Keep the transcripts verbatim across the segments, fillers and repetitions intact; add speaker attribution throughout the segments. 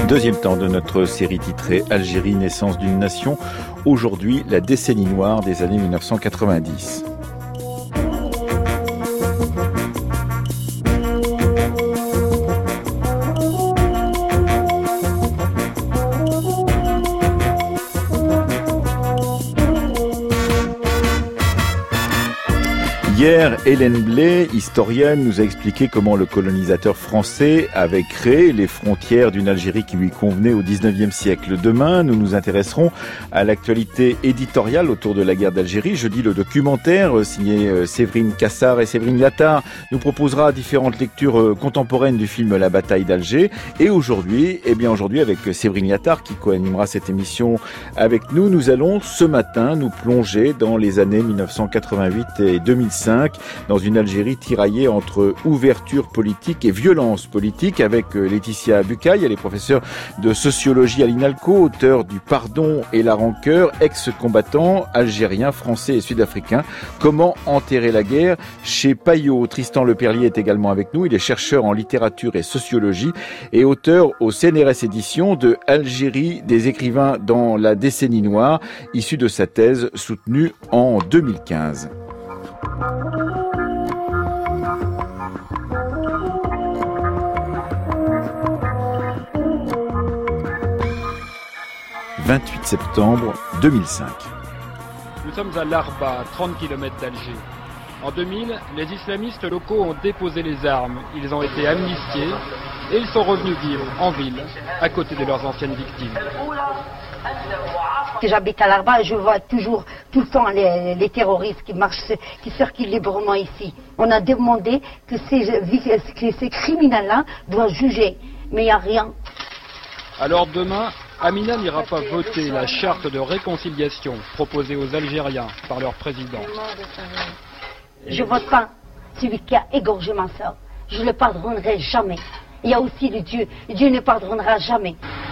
Speaker 1: Deuxième temps de notre série titrée Algérie, naissance d'une nation. Aujourd'hui, la décennie noire des années mille neuf cent quatre-vingt-dix. Hier, Hélène Blay, historienne, nous a expliqué comment le colonisateur français avait créé les frontières d'une Algérie qui lui convenait au dix-neuvième siècle. Demain, nous nous intéresserons à l'actualité éditoriale autour de la guerre d'Algérie. Jeudi, le documentaire signé Séverine Cassard et Séverine Liattard nous proposera différentes lectures contemporaines du film La bataille d'Alger. Et aujourd'hui, eh bien aujourd'hui, avec Séverine Liattard qui co-animera cette émission avec nous, nous allons ce matin nous plonger dans les années mille neuf cent quatre-vingt-huit et deux mille cinq. Dans une Algérie tiraillée entre ouverture politique et violence politique, avec Laetitia Bucaille, elle est professeure de sociologie à l'INALCO, auteure du Pardon et la rancœur, ex-combattant algérien, français et sud-africain. Comment enterrer la guerre chez Payot. Tristan Leperlier est également avec nous, il est chercheur en littérature et sociologie et auteur au C N R S Éditions de Algérie des écrivains dans la décennie noire, issu de sa thèse soutenue en deux mille quinze. vingt-huit septembre deux mille cinq.
Speaker 2: Nous sommes à Larba, trente kilomètres d'Alger. En deux mille, les islamistes locaux ont déposé les armes, ils ont été amnistiés et ils sont revenus vivre en ville, à côté de leurs anciennes victimes.
Speaker 3: J'habite à Larba et je vois toujours, tout le temps, les, les terroristes qui marchent, qui circulent librement ici. On a demandé que ces, que ces criminels-là doivent juger, mais il n'y a rien.
Speaker 2: Alors demain, Amina n'ira pas voter la charte de réconciliation proposée aux Algériens par leur président.
Speaker 3: Je ne vote pas celui qui a égorgé ma soeur. Je ne le pardonnerai jamais. Il y a aussi le Dieu. Dieu ne pardonnera jamais.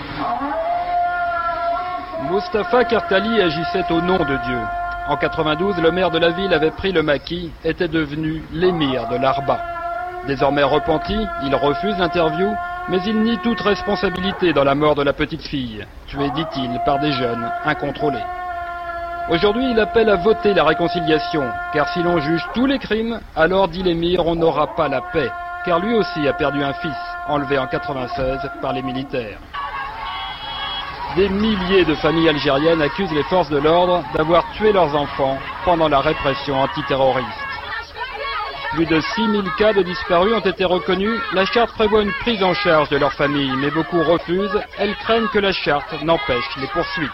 Speaker 2: Mustapha Kartali agissait au nom de Dieu. En quatre-vingt-douze, le maire de la ville avait pris le maquis, était devenu l'émir de Larba. Désormais repenti, il refuse l'interview, mais il nie toute responsabilité dans la mort de la petite fille, tuée, dit-il, par des jeunes incontrôlés. Aujourd'hui, il appelle à voter la réconciliation, car si l'on juge tous les crimes, alors, dit l'émir, on n'aura pas la paix, car lui aussi a perdu un fils, enlevé en quatre-vingt-seize par les militaires. Des milliers de familles algériennes accusent les forces de l'ordre d'avoir tué leurs enfants pendant la répression antiterroriste. Plus de six mille cas de disparus ont été reconnus. La charte prévoit une prise en charge de leurs familles, mais beaucoup refusent. Elles craignent que la charte n'empêche les poursuites.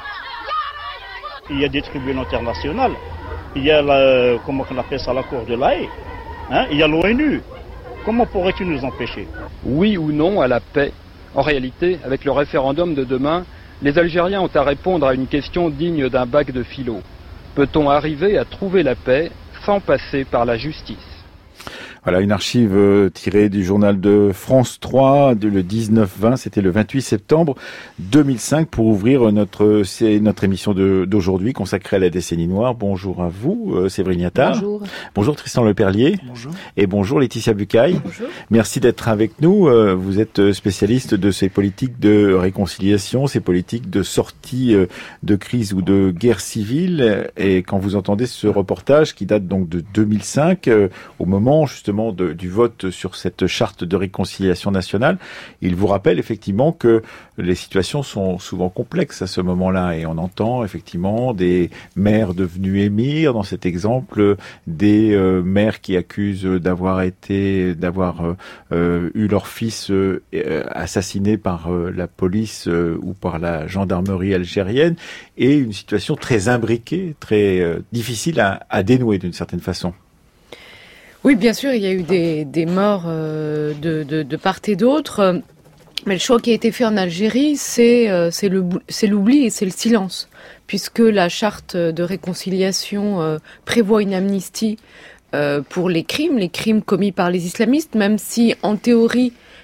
Speaker 4: Il y a des tribunaux internationaux. Il y a, la, comment on appelle ça, la Cour de l'A E. Hein, il y a l'ONU. Comment pourrais-tu nous empêcher?
Speaker 2: Oui ou non à la paix? En réalité, avec le référendum de demain, les Algériens ont à répondre à une question digne d'un bac de philo. Peut-on arriver à trouver la paix sans passer par la justice?
Speaker 1: Voilà, une archive euh, tirée du journal de France trois, de, le dix-neuf vingt, c'était le vingt-huit septembre deux mille cinq, pour ouvrir notre c'est notre émission de, d'aujourd'hui consacrée à la décennie noire. Bonjour à vous, euh, Séverine Liattard.
Speaker 5: Bonjour.
Speaker 1: Bonjour Tristan Leperlier.
Speaker 5: Bonjour.
Speaker 1: Et bonjour Laetitia Bucaille.
Speaker 5: Bonjour.
Speaker 1: Merci d'être avec nous. Euh, vous êtes spécialiste de ces politiques de réconciliation, ces politiques de sortie euh, de crise ou de guerre civile. Et quand vous entendez ce reportage qui date donc de deux mille cinq, euh, au moment justement De, du vote sur cette charte de réconciliation nationale, il vous rappelle effectivement que les situations sont souvent complexes à ce moment-là, et on entend effectivement des maires devenus émirs, dans cet exemple, des euh, maires qui accusent d'avoir été, d'avoir euh, euh, eu leur fils euh, assassiné par euh, la police euh, ou par la gendarmerie algérienne, et une situation très imbriquée, très euh, difficile à, à dénouer d'une certaine façon.
Speaker 5: Oui, bien sûr, il y a eu des, des morts euh, de, de, de part et d'autre, mais le choix qui a été fait en Algérie, c'est, euh, c'est, le, c'est l'oubli et c'est le silence, puisque la charte de réconciliation euh, prévoit une amnistie euh, pour les crimes, les crimes commis par les islamistes, même si en théorie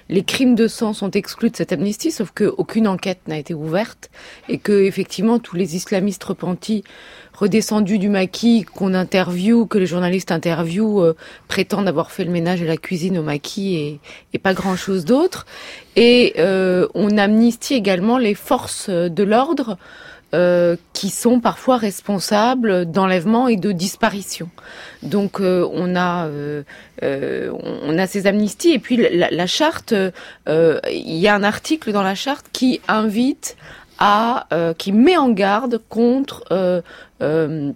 Speaker 5: les crimes de sang sont exclus de cette amnistie, sauf qu'aucune enquête n'a été ouverte et que effectivement tous les islamistes repentis redescendus du maquis qu'on interviewe, que les journalistes interviewent, euh, prétendent avoir fait le ménage et la cuisine au maquis et, et pas grand-chose d'autre. Et euh, on amnistie également les forces de l'ordre euh, qui sont parfois responsables d'enlèvements et de disparitions. Donc euh, on a euh, euh, on a ces amnisties et puis la, la charte, euh, il y a un article dans la charte qui invite à euh, qui met en garde contre euh, euh,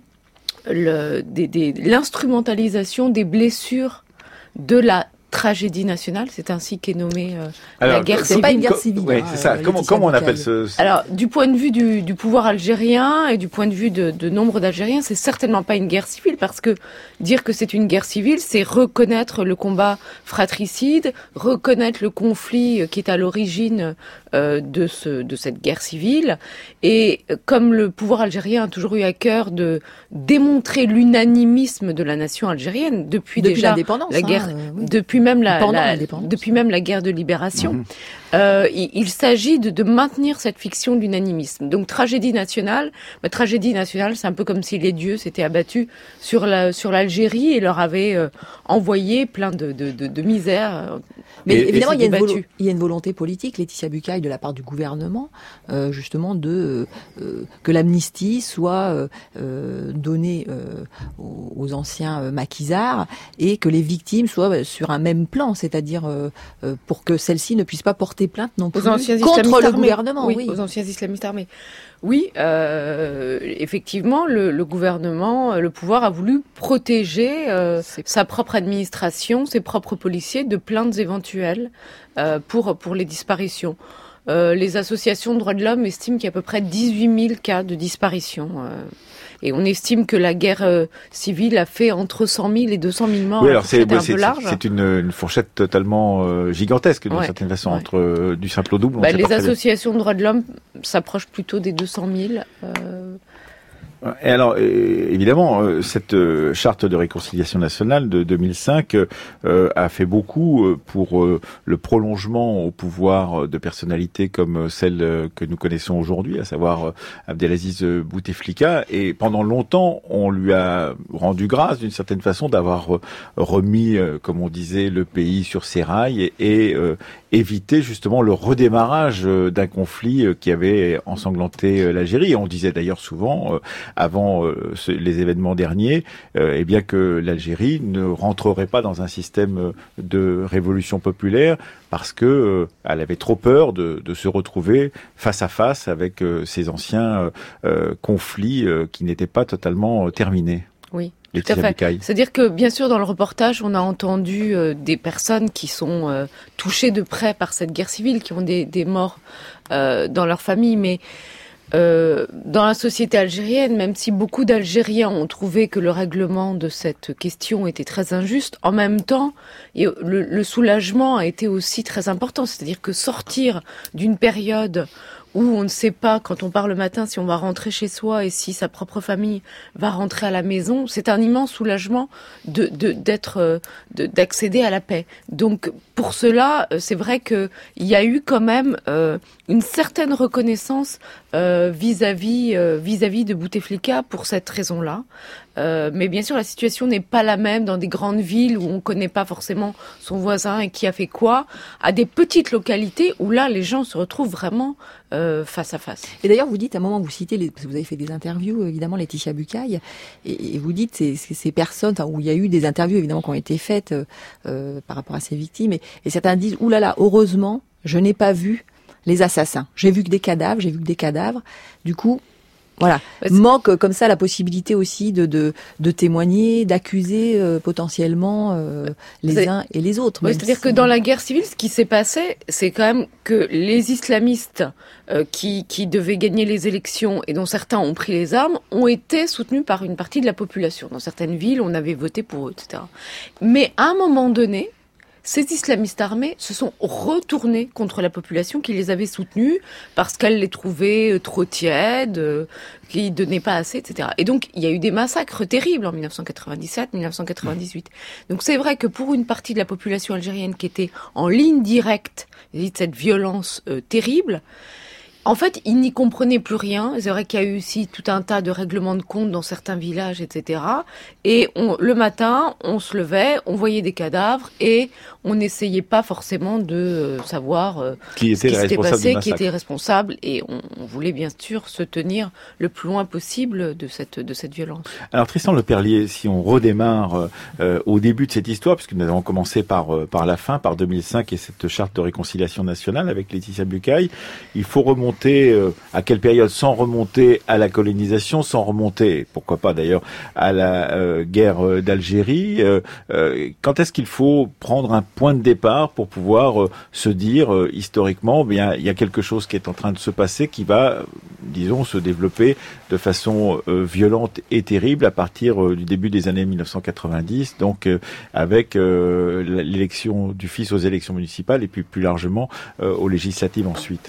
Speaker 5: le, des, des, l'instrumentalisation des blessures de la tragédie nationale, c'est ainsi qu'est nommée euh,
Speaker 1: Alors,
Speaker 5: la guerre
Speaker 1: c'est
Speaker 5: civile.
Speaker 6: C'est pas une guerre civile.
Speaker 1: Oui,
Speaker 6: hein,
Speaker 1: c'est ça.
Speaker 6: euh,
Speaker 1: Comment, comment on appelle ce, ce...
Speaker 5: Alors, du point de vue du, du pouvoir algérien et du point de vue de, de nombre d'Algériens, c'est certainement pas une guerre civile, parce que dire que c'est une guerre civile, c'est reconnaître le combat fratricide, reconnaître le conflit qui est à l'origine euh, de, ce, de cette guerre civile. Et comme le pouvoir algérien a toujours eu à cœur de démontrer l'unanimisme de la nation algérienne depuis,
Speaker 6: depuis
Speaker 5: déjà
Speaker 6: l'indépendance,
Speaker 5: la guerre,
Speaker 6: hein, euh, oui.
Speaker 5: depuis même la, la
Speaker 6: l'indépendance.
Speaker 5: depuis même la guerre de libération.
Speaker 1: Mmh.
Speaker 5: Euh, il, il s'agit de, de maintenir cette fiction de l'unanimisme. Donc tragédie nationale, bah, tragédie nationale, c'est un peu comme si les dieux s'étaient abattus sur la sur l'Algérie et leur avaient euh, envoyé plein de de, de, de misère.
Speaker 6: Mais
Speaker 1: Et-
Speaker 6: évidemment,
Speaker 5: et
Speaker 6: il y, a une
Speaker 5: débattu.
Speaker 6: volo- il y a une volonté politique, Laetitia Bucaille, de la part du gouvernement, euh, justement, de euh, que l'amnistie soit euh, euh, donnée euh, aux, aux anciens euh, maquisards et que les victimes soient euh, sur un même plan, c'est-à-dire euh, euh, pour que celles-ci ne puissent pas porter plainte non plus
Speaker 5: Aux anciens
Speaker 6: contre
Speaker 5: islamistes
Speaker 6: le
Speaker 5: armés.
Speaker 6: gouvernement.
Speaker 5: Oui,
Speaker 6: Oui,
Speaker 5: aux anciens islamistes armés. Oui, euh, effectivement, le, le gouvernement, le pouvoir a voulu protéger euh, sa propre administration, ses propres policiers de plaintes éventuelles euh, pour pour les disparitions. Euh, les associations de droits de l'homme estiment qu'il y a à peu près dix-huit mille cas de disparition. Euh, et on estime que la guerre euh, civile a fait entre cent mille et deux cent mille morts.
Speaker 1: Oui, alors c'est,
Speaker 5: un
Speaker 1: c'est,
Speaker 5: peu large.
Speaker 1: c'est une, une fourchette totalement euh, gigantesque d'une
Speaker 5: Ouais.
Speaker 1: certaine façon,
Speaker 5: Ouais.
Speaker 1: entre euh, du simple au double. on
Speaker 5: Bah,
Speaker 1: sait
Speaker 5: les
Speaker 1: pas très bien.
Speaker 5: associations de droits de l'homme s'approchent plutôt des deux cent mille. Euh,
Speaker 1: Et alors, euh, évidemment, euh, cette euh, charte de réconciliation nationale de deux mille cinq euh, a fait beaucoup euh, pour euh, le prolongement au pouvoir de personnalités comme euh, celle euh, que nous connaissons aujourd'hui, à savoir euh, Abdelaziz euh, Bouteflika. Et pendant longtemps, on lui a rendu grâce, d'une certaine façon, d'avoir euh, remis, euh, comme on disait, le pays sur ses rails et, et euh, évité justement le redémarrage euh, d'un conflit euh, qui avait ensanglanté euh, l'Algérie. Et on disait d'ailleurs souvent... Euh, avant euh, ce, les événements derniers, euh, eh bien que l'Algérie ne rentrerait pas dans un système euh, de révolution populaire parce que euh, elle avait trop peur de, de se retrouver face à face avec euh, ces anciens euh, euh, conflits euh, qui n'étaient pas totalement euh, terminés.
Speaker 5: oui.
Speaker 1: Les
Speaker 5: Tout à fait.
Speaker 1: Bucaille.
Speaker 5: C'est-à-dire que, bien sûr, dans le reportage, on a entendu euh, des personnes qui sont euh, touchées de près par cette guerre civile, qui ont des, des morts euh, dans leur famille, mais Euh, dans la société algérienne, même si beaucoup d'Algériens ont trouvé que le règlement de cette question était très injuste, en même temps, et le, le soulagement a été aussi très important. C'est-à-dire que sortir d'une période où on ne sait pas, quand on part le matin, si on va rentrer chez soi et si sa propre famille va rentrer à la maison, c'est un immense soulagement de, de, d'être, de, d'accéder à la paix. Donc, pour cela, c'est vrai qu'il y a eu quand même euh, une certaine reconnaissance euh, vis-à-vis, euh, vis-à-vis de Bouteflika pour cette raison-là. Euh, mais bien sûr, la situation n'est pas la même dans des grandes villes où on ne connaît pas forcément son voisin et qui a fait quoi, à des petites localités où là, les gens se retrouvent vraiment euh, face à face.
Speaker 6: Et d'ailleurs, vous dites, à un moment, vous citez, les, parce que vous avez fait des interviews, évidemment, Laetitia Bucaille, et, et vous dites, ces, ces, ces personnes, enfin, où il y a eu des interviews, évidemment, qui ont été faites euh, par rapport à ces victimes, et, et certains disent, oulala, heureusement, je n'ai pas vu les assassins. J'ai vu que des cadavres, j'ai vu que des cadavres. Du coup, voilà,
Speaker 5: Ouais,
Speaker 6: manque comme ça la possibilité aussi de de, de témoigner, d'accuser euh, potentiellement euh, les
Speaker 5: C'est...
Speaker 6: uns et les autres.
Speaker 5: Oui, c'est-à-dire si... que dans la guerre civile, ce qui s'est passé, c'est quand même que les islamistes euh, qui qui devaient gagner les élections et dont certains ont pris les armes ont été soutenus par une partie de la population. Dans certaines villes, on avait voté pour eux, et cetera. Mais à un moment donné, ces islamistes armés se sont retournés contre la population qui les avait soutenus parce qu'elle les trouvait trop tièdes, euh, qui donnaient pas assez, et cetera. Et donc, il y a eu des massacres terribles en dix-neuf cent quatre-vingt-dix-sept, dix-neuf cent quatre-vingt-dix-huit. Donc, c'est vrai que pour une partie de la population algérienne qui était en ligne directe de cette violence euh, terrible, en fait, ils n'y comprenaient plus rien. C'est vrai qu'il y a eu aussi tout un tas de règlements de compte dans certains villages, et cetera. Et on, le matin, on se levait, on voyait des cadavres et on n'essayait pas forcément de euh, savoir euh,
Speaker 1: qui était
Speaker 5: ce qui s'était passé, qui
Speaker 1: était
Speaker 5: était responsable. Et on, on voulait bien sûr se tenir le plus loin possible de cette, de cette violence.
Speaker 1: Alors Tristan Leperlier, si on redémarre euh, au début de cette histoire, puisque nous avons commencé par, euh, par la fin, par deux mille cinq et cette charte de réconciliation nationale avec Laetitia Bucaille, il faut remonter à quelle période, sans remonter à la colonisation, sans remonter, pourquoi pas d'ailleurs, à la euh, guerre d'Algérie. Euh, euh, quand est-ce qu'il faut prendre un point de départ pour pouvoir euh, se dire, euh, historiquement, bien, il y a quelque chose qui est en train de se passer qui va, disons, se développer de façon euh, violente et terrible à partir euh, du début des années mille neuf cent quatre-vingt-dix, donc euh, avec euh, l'élection du fils aux élections municipales et puis plus largement euh, aux législatives ensuite.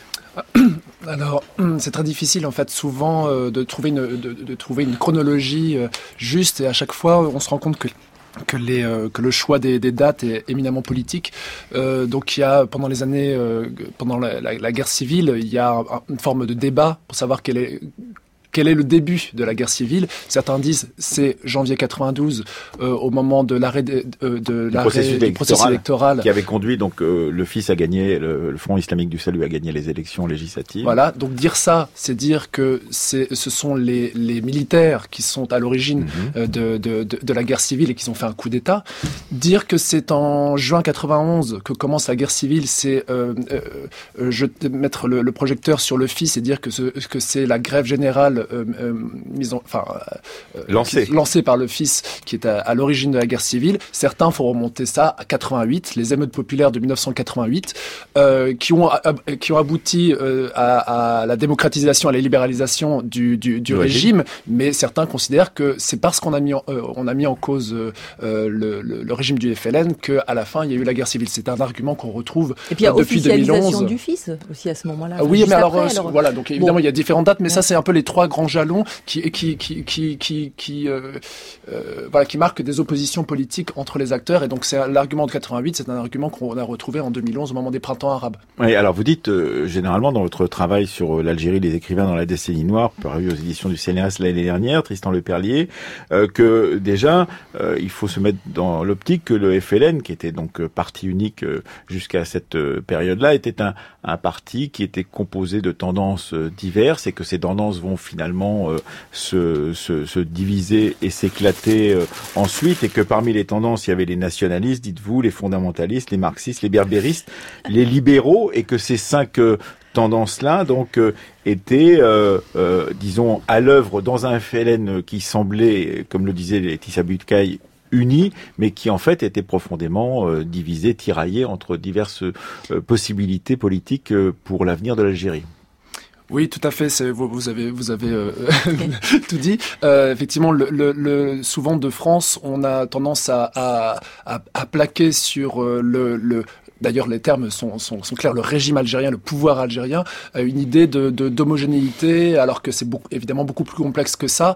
Speaker 7: Alors, c'est très difficile en fait souvent euh, de trouver une de, de trouver une chronologie euh, juste, et à chaque fois on se rend compte que que les euh, que le choix des, des dates est éminemment politique. Euh, donc il y a pendant les années euh, pendant la, la, la guerre civile, il y a un, une forme de débat pour savoir quel est Quel est le début de la guerre civile? Certains disent c'est janvier quatre-vingt-douze, euh, au moment de l'arrêt de, de, de l'arrêt
Speaker 1: processus
Speaker 7: du processus électoral,
Speaker 1: qui avait conduit donc euh, le fils à gagner, le, le Front islamique du salut a gagné les élections législatives.
Speaker 7: Voilà, donc dire ça, c'est dire que c'est, ce sont les, les militaires qui sont à l'origine mm-hmm. euh, de, de, de, de la guerre civile et qui ont fait un coup d'État. Dire que c'est en juin quatre-vingt-onze que commence la guerre civile, c'est euh, euh, je, mettre le, le projecteur sur le fils et dire que, ce, que c'est la grève générale Euh, euh, mise en, enfin, euh,
Speaker 1: lancé.
Speaker 7: lancé par le fils qui est à, à l'origine de la guerre civile. Certains font remonter ça à quatre-vingt-huit, les émeutes populaires de mille neuf cent quatre-vingt-huit, euh, qui ont a, qui ont abouti euh, à, à la démocratisation, à la libéralisation du, du, du régime. régime. Mais certains considèrent que c'est parce qu'on a mis en, euh, on a mis en cause euh, le, le, le régime du F L N que à la fin il y a eu la guerre civile. C'est un argument qu'on retrouve
Speaker 6: et puis, il y a
Speaker 7: euh, depuis deux mille onze.
Speaker 6: Officialisation du fils aussi à ce moment-là.
Speaker 7: Ah, oui, mais alors,
Speaker 6: après,
Speaker 7: euh,
Speaker 6: alors
Speaker 7: voilà, donc évidemment bon. il y a différentes dates, mais ouais. ça c'est un peu les trois grands jalons qui qui qui qui qui, qui euh, euh, voilà qui marquent des oppositions politiques entre les acteurs, et donc c'est l'argument de quatre-vingt-huit, c'est un argument qu'on a retrouvé en deux mille onze au moment des printemps arabes.
Speaker 1: Oui, alors vous dites euh, généralement dans votre travail sur euh, l'Algérie, les écrivains dans la décennie noire, paru aux éditions du C N R S l'année dernière, Tristan Leperlier, euh, que déjà euh, il faut se mettre dans l'optique que le F L N, qui était donc euh, parti unique euh, jusqu'à cette euh, période-là, était un un parti qui était composé de tendances euh, diverses, et que ces tendances vont finalement euh, se, se, se diviser et s'éclater euh, ensuite, et que parmi les tendances, il y avait les nationalistes, dites-vous, les fondamentalistes, les marxistes, les berbéristes, les libéraux, et que ces cinq euh, tendances-là, donc, euh, étaient, euh, euh, disons, à l'œuvre dans un F L N qui semblait, comme le disait Laetitia Bucaille, unis, mais qui en fait étaient profondément euh, divisés, tiraillés entre diverses euh, possibilités politiques euh, pour l'avenir de l'Algérie.
Speaker 7: Oui, tout à fait. C'est, vous, vous avez, vous avez euh, tout dit. Euh, effectivement, le, le, le, souvent de France, on a tendance à, à, à, à plaquer sur euh, le, le D'ailleurs, les termes sont, sont, sont clairs. Le régime algérien, le pouvoir algérien, a une idée de, de, d'homogénéité, alors que c'est beaucoup, évidemment beaucoup plus complexe que ça.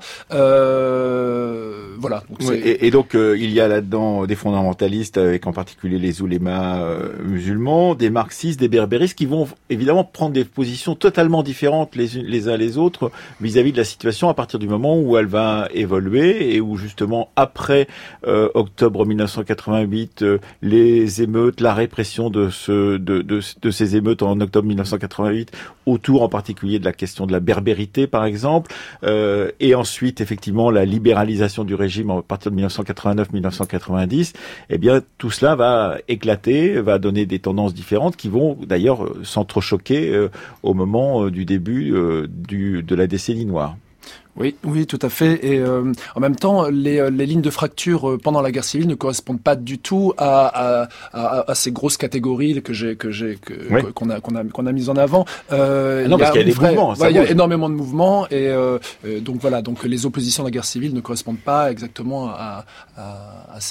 Speaker 7: Euh, voilà. Donc
Speaker 1: oui, et, et donc, euh, il y a là-dedans des fondamentalistes, avec en particulier les oulémas euh, musulmans, des marxistes, des berbéristes, qui vont évidemment prendre des positions totalement différentes les, les uns les autres vis-à-vis de la situation à partir du moment où elle va évoluer, et où justement, après euh, octobre mille neuf cent quatre-vingt-huit, euh, les émeutes, la répression de, ce, de, de, de ces émeutes en octobre mille neuf cent quatre-vingt-huit, autour en particulier de la question de la berbérité, par exemple, euh, et ensuite, effectivement, la libéralisation du régime à partir de mille neuf cent quatre-vingt-neuf mille neuf cent quatre-vingt-dix, eh bien, tout cela va éclater, va donner des tendances différentes qui vont, d'ailleurs, s'entrechoquer euh, au moment euh, du début euh, du, de la décennie noire.
Speaker 7: Oui, oui, tout à fait. Et euh, en même temps, les, les lignes de fracture euh, pendant la guerre civile ne correspondent pas du tout à, à, à, à ces grosses catégories que j'ai, que j'ai, que, oui. qu'on a, qu'on a, qu'on a mises en avant.
Speaker 1: Euh, ah non, parce qu'il y a des vrai, mouvements.
Speaker 7: Ouais, il y a énormément de mouvements, et euh, donc voilà. Donc les oppositions à la guerre civile ne correspondent pas exactement à, à, à ces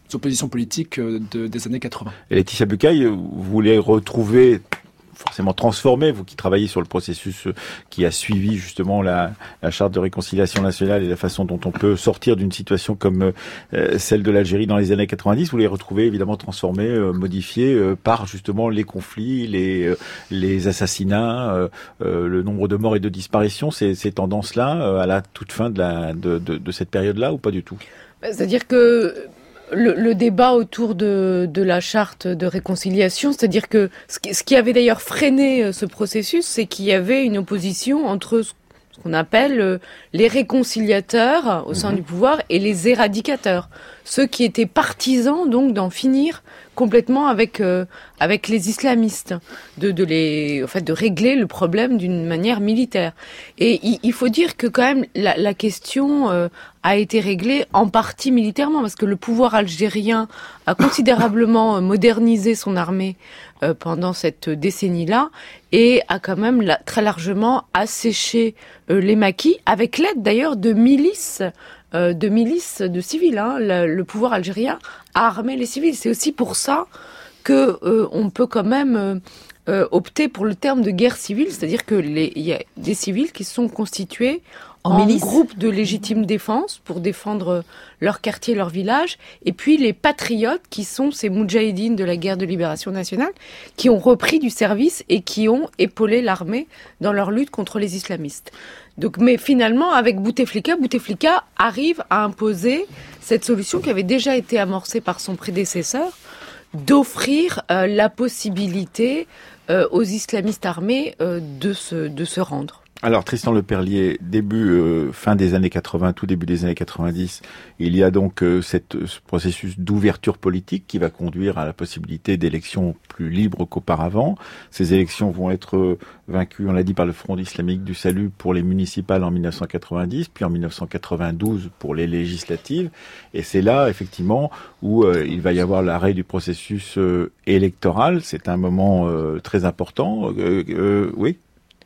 Speaker 7: oppositions politiques de, des années quatre-vingts.
Speaker 1: Et Laetitia Bucaille, vous voulez retrouver, forcément transformer, vous qui travaillez sur le processus qui a suivi justement la, la charte de réconciliation nationale et la façon dont on peut sortir d'une situation comme euh, celle de l'Algérie dans les années quatre-vingt-dix, vous les retrouvez évidemment transformés, euh, modifiés euh, par justement les conflits, les, euh, les assassinats, euh, euh, le nombre de morts et de disparitions, ces, ces tendances-là euh, à la toute fin de, la, de, de, de cette période-là ou pas du tout?
Speaker 5: C'est-à-dire que Le, le débat autour de, de la charte de réconciliation, c'est-à-dire que ce qui, ce qui avait d'ailleurs freiné ce processus, c'est qu'il y avait une opposition entre ce qu'on appelle les réconciliateurs au sein mmh. du pouvoir et les éradicateurs, ceux qui étaient partisans donc d'en finir complètement avec euh, avec les islamistes, de de les en fait de régler le problème d'une manière militaire. Et il, il faut dire que quand même la, la question euh, a été réglée en partie militairement parce que le pouvoir algérien a considérablement modernisé son armée euh, pendant cette décennie-là et a quand même la, très largement asséché euh, les maquis avec l'aide d'ailleurs de milices. Euh, de milices de civils. Hein. Le, le pouvoir algérien a armé les civils. C'est aussi pour ça que euh, on peut quand même euh, euh, opter pour le terme de guerre civile, c'est-à-dire que les, il y a des civils qui sont constitués en, en milice, groupe de légitime défense pour défendre leur quartier, leur village, et puis les patriotes qui sont ces moudjahidines de la guerre de libération nationale qui ont repris du service et qui ont épaulé l'armée dans leur lutte contre les islamistes. Donc, mais finalement, avec Bouteflika, Bouteflika arrive à imposer cette solution qui avait déjà été amorcée par son prédécesseur, d'offrir euh, la possibilité euh, aux islamistes armés euh, de se de se rendre.
Speaker 1: Alors Tristan Leperlier, début, euh, fin des années quatre-vingts, tout début des années quatre-vingt-dix, il y a donc euh, cette, ce processus d'ouverture politique qui va conduire à la possibilité d'élections plus libres qu'auparavant. Ces élections vont être euh, vaincues, on l'a dit, par le Front islamique du salut pour les municipales en dix-neuf cent quatre-vingt-dix, puis en dix-neuf cent quatre-vingt-douze pour les législatives. Et c'est là, effectivement, où euh, il va y avoir l'arrêt du processus euh, électoral. C'est un moment euh, très important. Euh, euh, oui.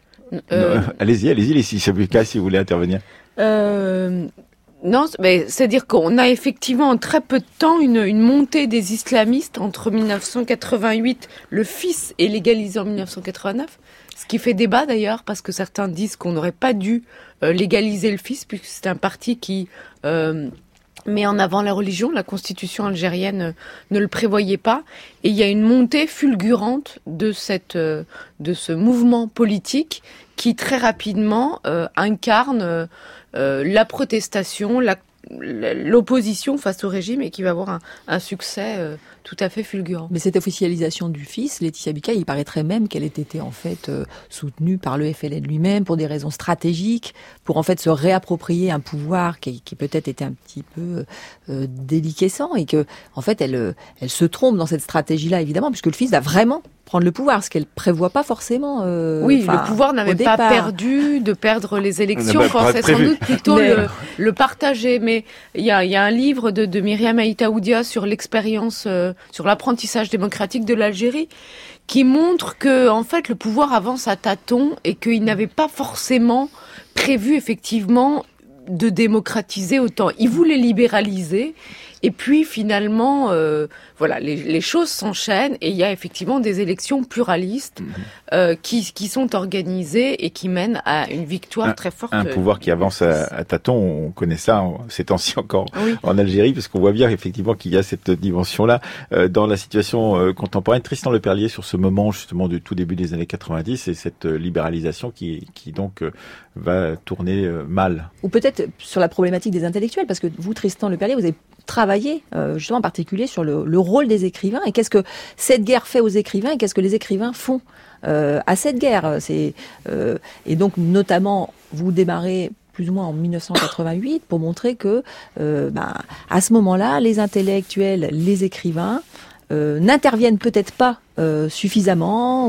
Speaker 1: Euh, non, allez-y, allez-y, les six Bucaille, si vous voulez intervenir.
Speaker 5: Euh, non, mais c'est-à-dire qu'on a effectivement en très peu de temps une, une montée des islamistes entre dix-neuf cent quatre-vingt-huit, le fils est légalisé en dix-neuf cent quatre-vingt-neuf, ce qui fait débat d'ailleurs parce que certains disent qu'on n'aurait pas dû euh, légaliser le fils puisque c'est un parti qui euh, met en avant la religion. La constitution algérienne ne le prévoyait pas. Et il y a une montée fulgurante de cette, de ce mouvement politique qui très rapidement euh, incarne euh, la protestation, la, l'opposition face au régime et qui va avoir un, un succès euh, tout à fait fulgurant.
Speaker 6: Mais cette officialisation du fils, Laetitia Bucaille, il paraîtrait même qu'elle ait été en fait euh, soutenue par le F L N lui-même pour des raisons stratégiques, pour en fait se réapproprier un pouvoir qui, qui peut-être était un petit peu euh, déliquescent et que en fait elle, elle se trompe dans cette stratégie-là évidemment puisque le fils va vraiment prendre le pouvoir, ce qu'elle prévoit pas forcément. Euh,
Speaker 5: oui, le pouvoir n'avait pas perdu de perdre les élections, pensait sans doute plutôt mais... le, le partager. Mais il y a, y a un livre de, de Myriam Aïtaoudia sur l'expérience, euh, sur l'apprentissage démocratique de l'Algérie, qui montre que en fait le pouvoir avance à tâtons et qu'il n'avait pas forcément prévu effectivement de démocratiser autant. Il voulait libéraliser. Et puis finalement, euh, voilà, les, les choses s'enchaînent et il y a effectivement des élections pluralistes euh, qui, qui sont organisées et qui mènent à une victoire
Speaker 1: un,
Speaker 5: très forte.
Speaker 1: Un pouvoir qui avance à, à tâtons, on connaît ça en, ces temps-ci encore oui. en Algérie, parce qu'on voit bien effectivement qu'il y a cette dimension-là euh, dans la situation euh, contemporaine. Tristan Leperlier, sur ce moment justement du tout début des années quatre-vingt-dix, et cette euh, libéralisation qui, qui donc euh, va tourner euh, mal.
Speaker 6: Ou peut-être sur la problématique des intellectuels, parce que vous, Tristan Leperlier, vous avez travailler euh, justement en particulier sur le, le rôle des écrivains et qu'est-ce que cette guerre fait aux écrivains et qu'est-ce que les écrivains font euh, à cette guerre. C'est, euh, et donc notamment vous démarrez plus ou moins en dix-neuf cent quatre-vingt-huit pour montrer que euh, ben, à ce moment-là, les intellectuels, les écrivains euh, n'interviennent peut-être pas euh, suffisamment ou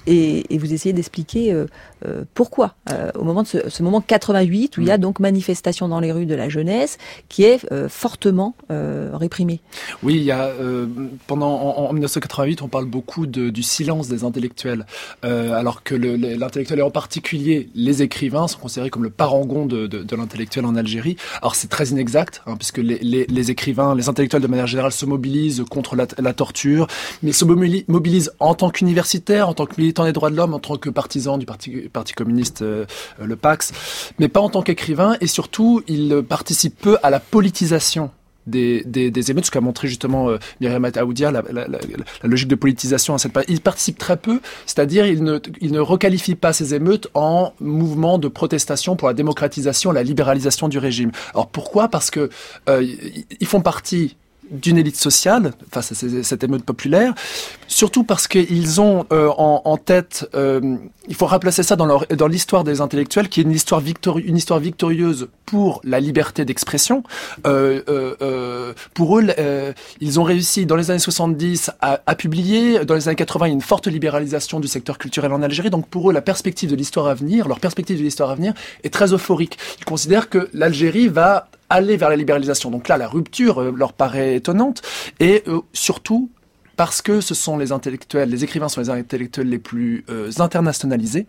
Speaker 6: et, et vous essayez d'expliquer euh, euh, pourquoi, euh, au moment de ce, ce moment quatre-vingt-huit, où mmh. il y a donc manifestation dans les rues de la jeunesse, qui est euh, fortement euh, réprimée.
Speaker 7: Oui, il y a, euh, pendant, en, en mille neuf cent quatre-vingt-huit, on parle beaucoup de, du silence des intellectuels, euh, alors que le, l'intellectuel, et en particulier les écrivains, sont considérés comme le parangon de, de, de l'intellectuel en Algérie. Alors c'est très inexact, hein, puisque les, les, les écrivains, les intellectuels de manière générale se mobilisent contre la, la torture, mais ils se mobilisent en tant qu'universitaires, en tant que militants des droits de l'homme, en tant que partisans du parti, parti communiste, euh, le Pax, mais pas en tant qu'écrivains, et surtout, ils participent peu à la politisation Des, des, des émeutes, ce qu'a montré justement euh, Myriam Aoudia, la, la, la, la logique de politisation à cette période. Ils participent très peu, c'est-à-dire ils ne, ils ne requalifient pas ces émeutes en mouvement de protestation pour la démocratisation, la libéralisation du régime. Alors pourquoi ? Parce que euh, ils font partie d'une élite sociale face à ces, cette émeute populaire, surtout parce qu'ils ont euh, en, en tête, euh, il faut replacer ça dans, leur, dans l'histoire des intellectuels, qui est une histoire, victori- une histoire victorieuse pour la liberté d'expression. Euh, euh, euh, pour eux, euh, ils ont réussi dans les années soixante-dix à, à publier. Dans les années quatre-vingts, il y a une forte libéralisation du secteur culturel en Algérie. Donc pour eux, la perspective de l'histoire à venir, leur perspective de l'histoire à venir est très euphorique. Ils considèrent que l'Algérie va aller vers la libéralisation. Donc là, la rupture euh, leur paraît étonnante, et euh, surtout parce que ce sont les intellectuels, les écrivains sont les intellectuels les plus euh, internationalisés.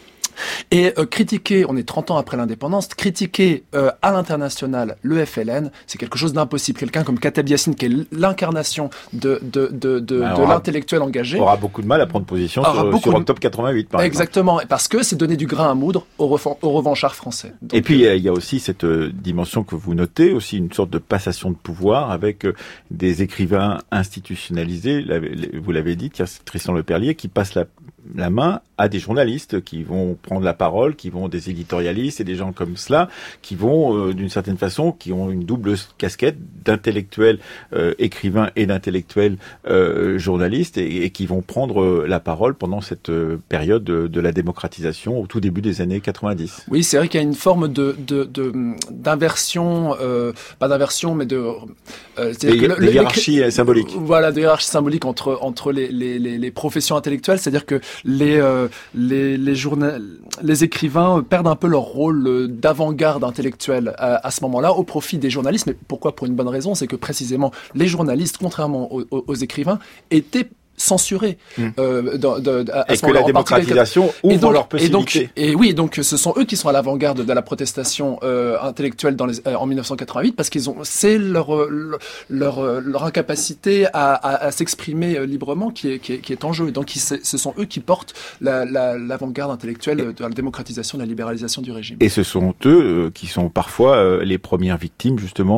Speaker 7: Et euh, critiquer, on est trente ans après l'indépendance, critiquer euh, à l'international le F L N, c'est quelque chose d'impossible. Quelqu'un comme Kateb Yassine, qui est l'incarnation de, de, de, de, ben, de aura, l'intellectuel engagé,
Speaker 1: aura beaucoup de mal à prendre position sur, sur octobre quatre-vingt-huit, par
Speaker 7: Exactement, exemple. Parce que c'est donner du grain à moudre aux, revan- aux revanchards français.
Speaker 1: Donc, et puis, il y a aussi cette euh, dimension que vous notez, aussi une sorte de passation de pouvoir avec euh, des écrivains institutionnalisés, la, les, vous l'avez dit, Tristan Leperlier, qui passe la, la main à des journalistes qui vont prendre la parole, qui vont des éditorialistes et des gens comme cela, qui vont euh, d'une certaine façon, qui ont une double casquette d'intellectuels euh, écrivains et d'intellectuels euh, journalistes, et, et qui vont prendre euh, la parole pendant cette euh, période de, de la démocratisation au tout début des années quatre-vingt-dix.
Speaker 7: Oui, c'est vrai qu'il y a une forme de, de, de d'inversion, euh, pas d'inversion, mais de
Speaker 1: euh, des, que le, des hiérarchies
Speaker 7: les,
Speaker 1: symboliques.
Speaker 7: Voilà, des hiérarchies symboliques entre entre les les les, les professions intellectuelles, c'est-à-dire que les euh, les les journal les écrivains perdent un peu leur rôle d'avant-garde intellectuelle à, à ce moment-là, au profit des journalistes. Mais pourquoi ? Pour une bonne raison, c'est que précisément les journalistes, contrairement aux, aux, aux écrivains, étaient censurés
Speaker 1: mmh.
Speaker 7: euh, dans, de, à
Speaker 1: et
Speaker 7: ce
Speaker 1: que la démocratisation ouvre
Speaker 7: donc,
Speaker 1: leurs possibilités.
Speaker 7: Et, donc, et oui, donc ce sont eux qui sont à l'avant-garde de la protestation euh, intellectuelle dans les, euh, en dix-neuf cent quatre-vingt-huit, parce qu'ils ont, c'est leur leur leur, leur incapacité à, à, à s'exprimer librement qui est qui est, qui est en jeu. Et donc ils, ce sont eux qui portent la, la, l'avant-garde intellectuelle de la démocratisation, de la libéralisation du régime.
Speaker 1: Et ce sont eux euh, qui sont parfois euh, les premières victimes justement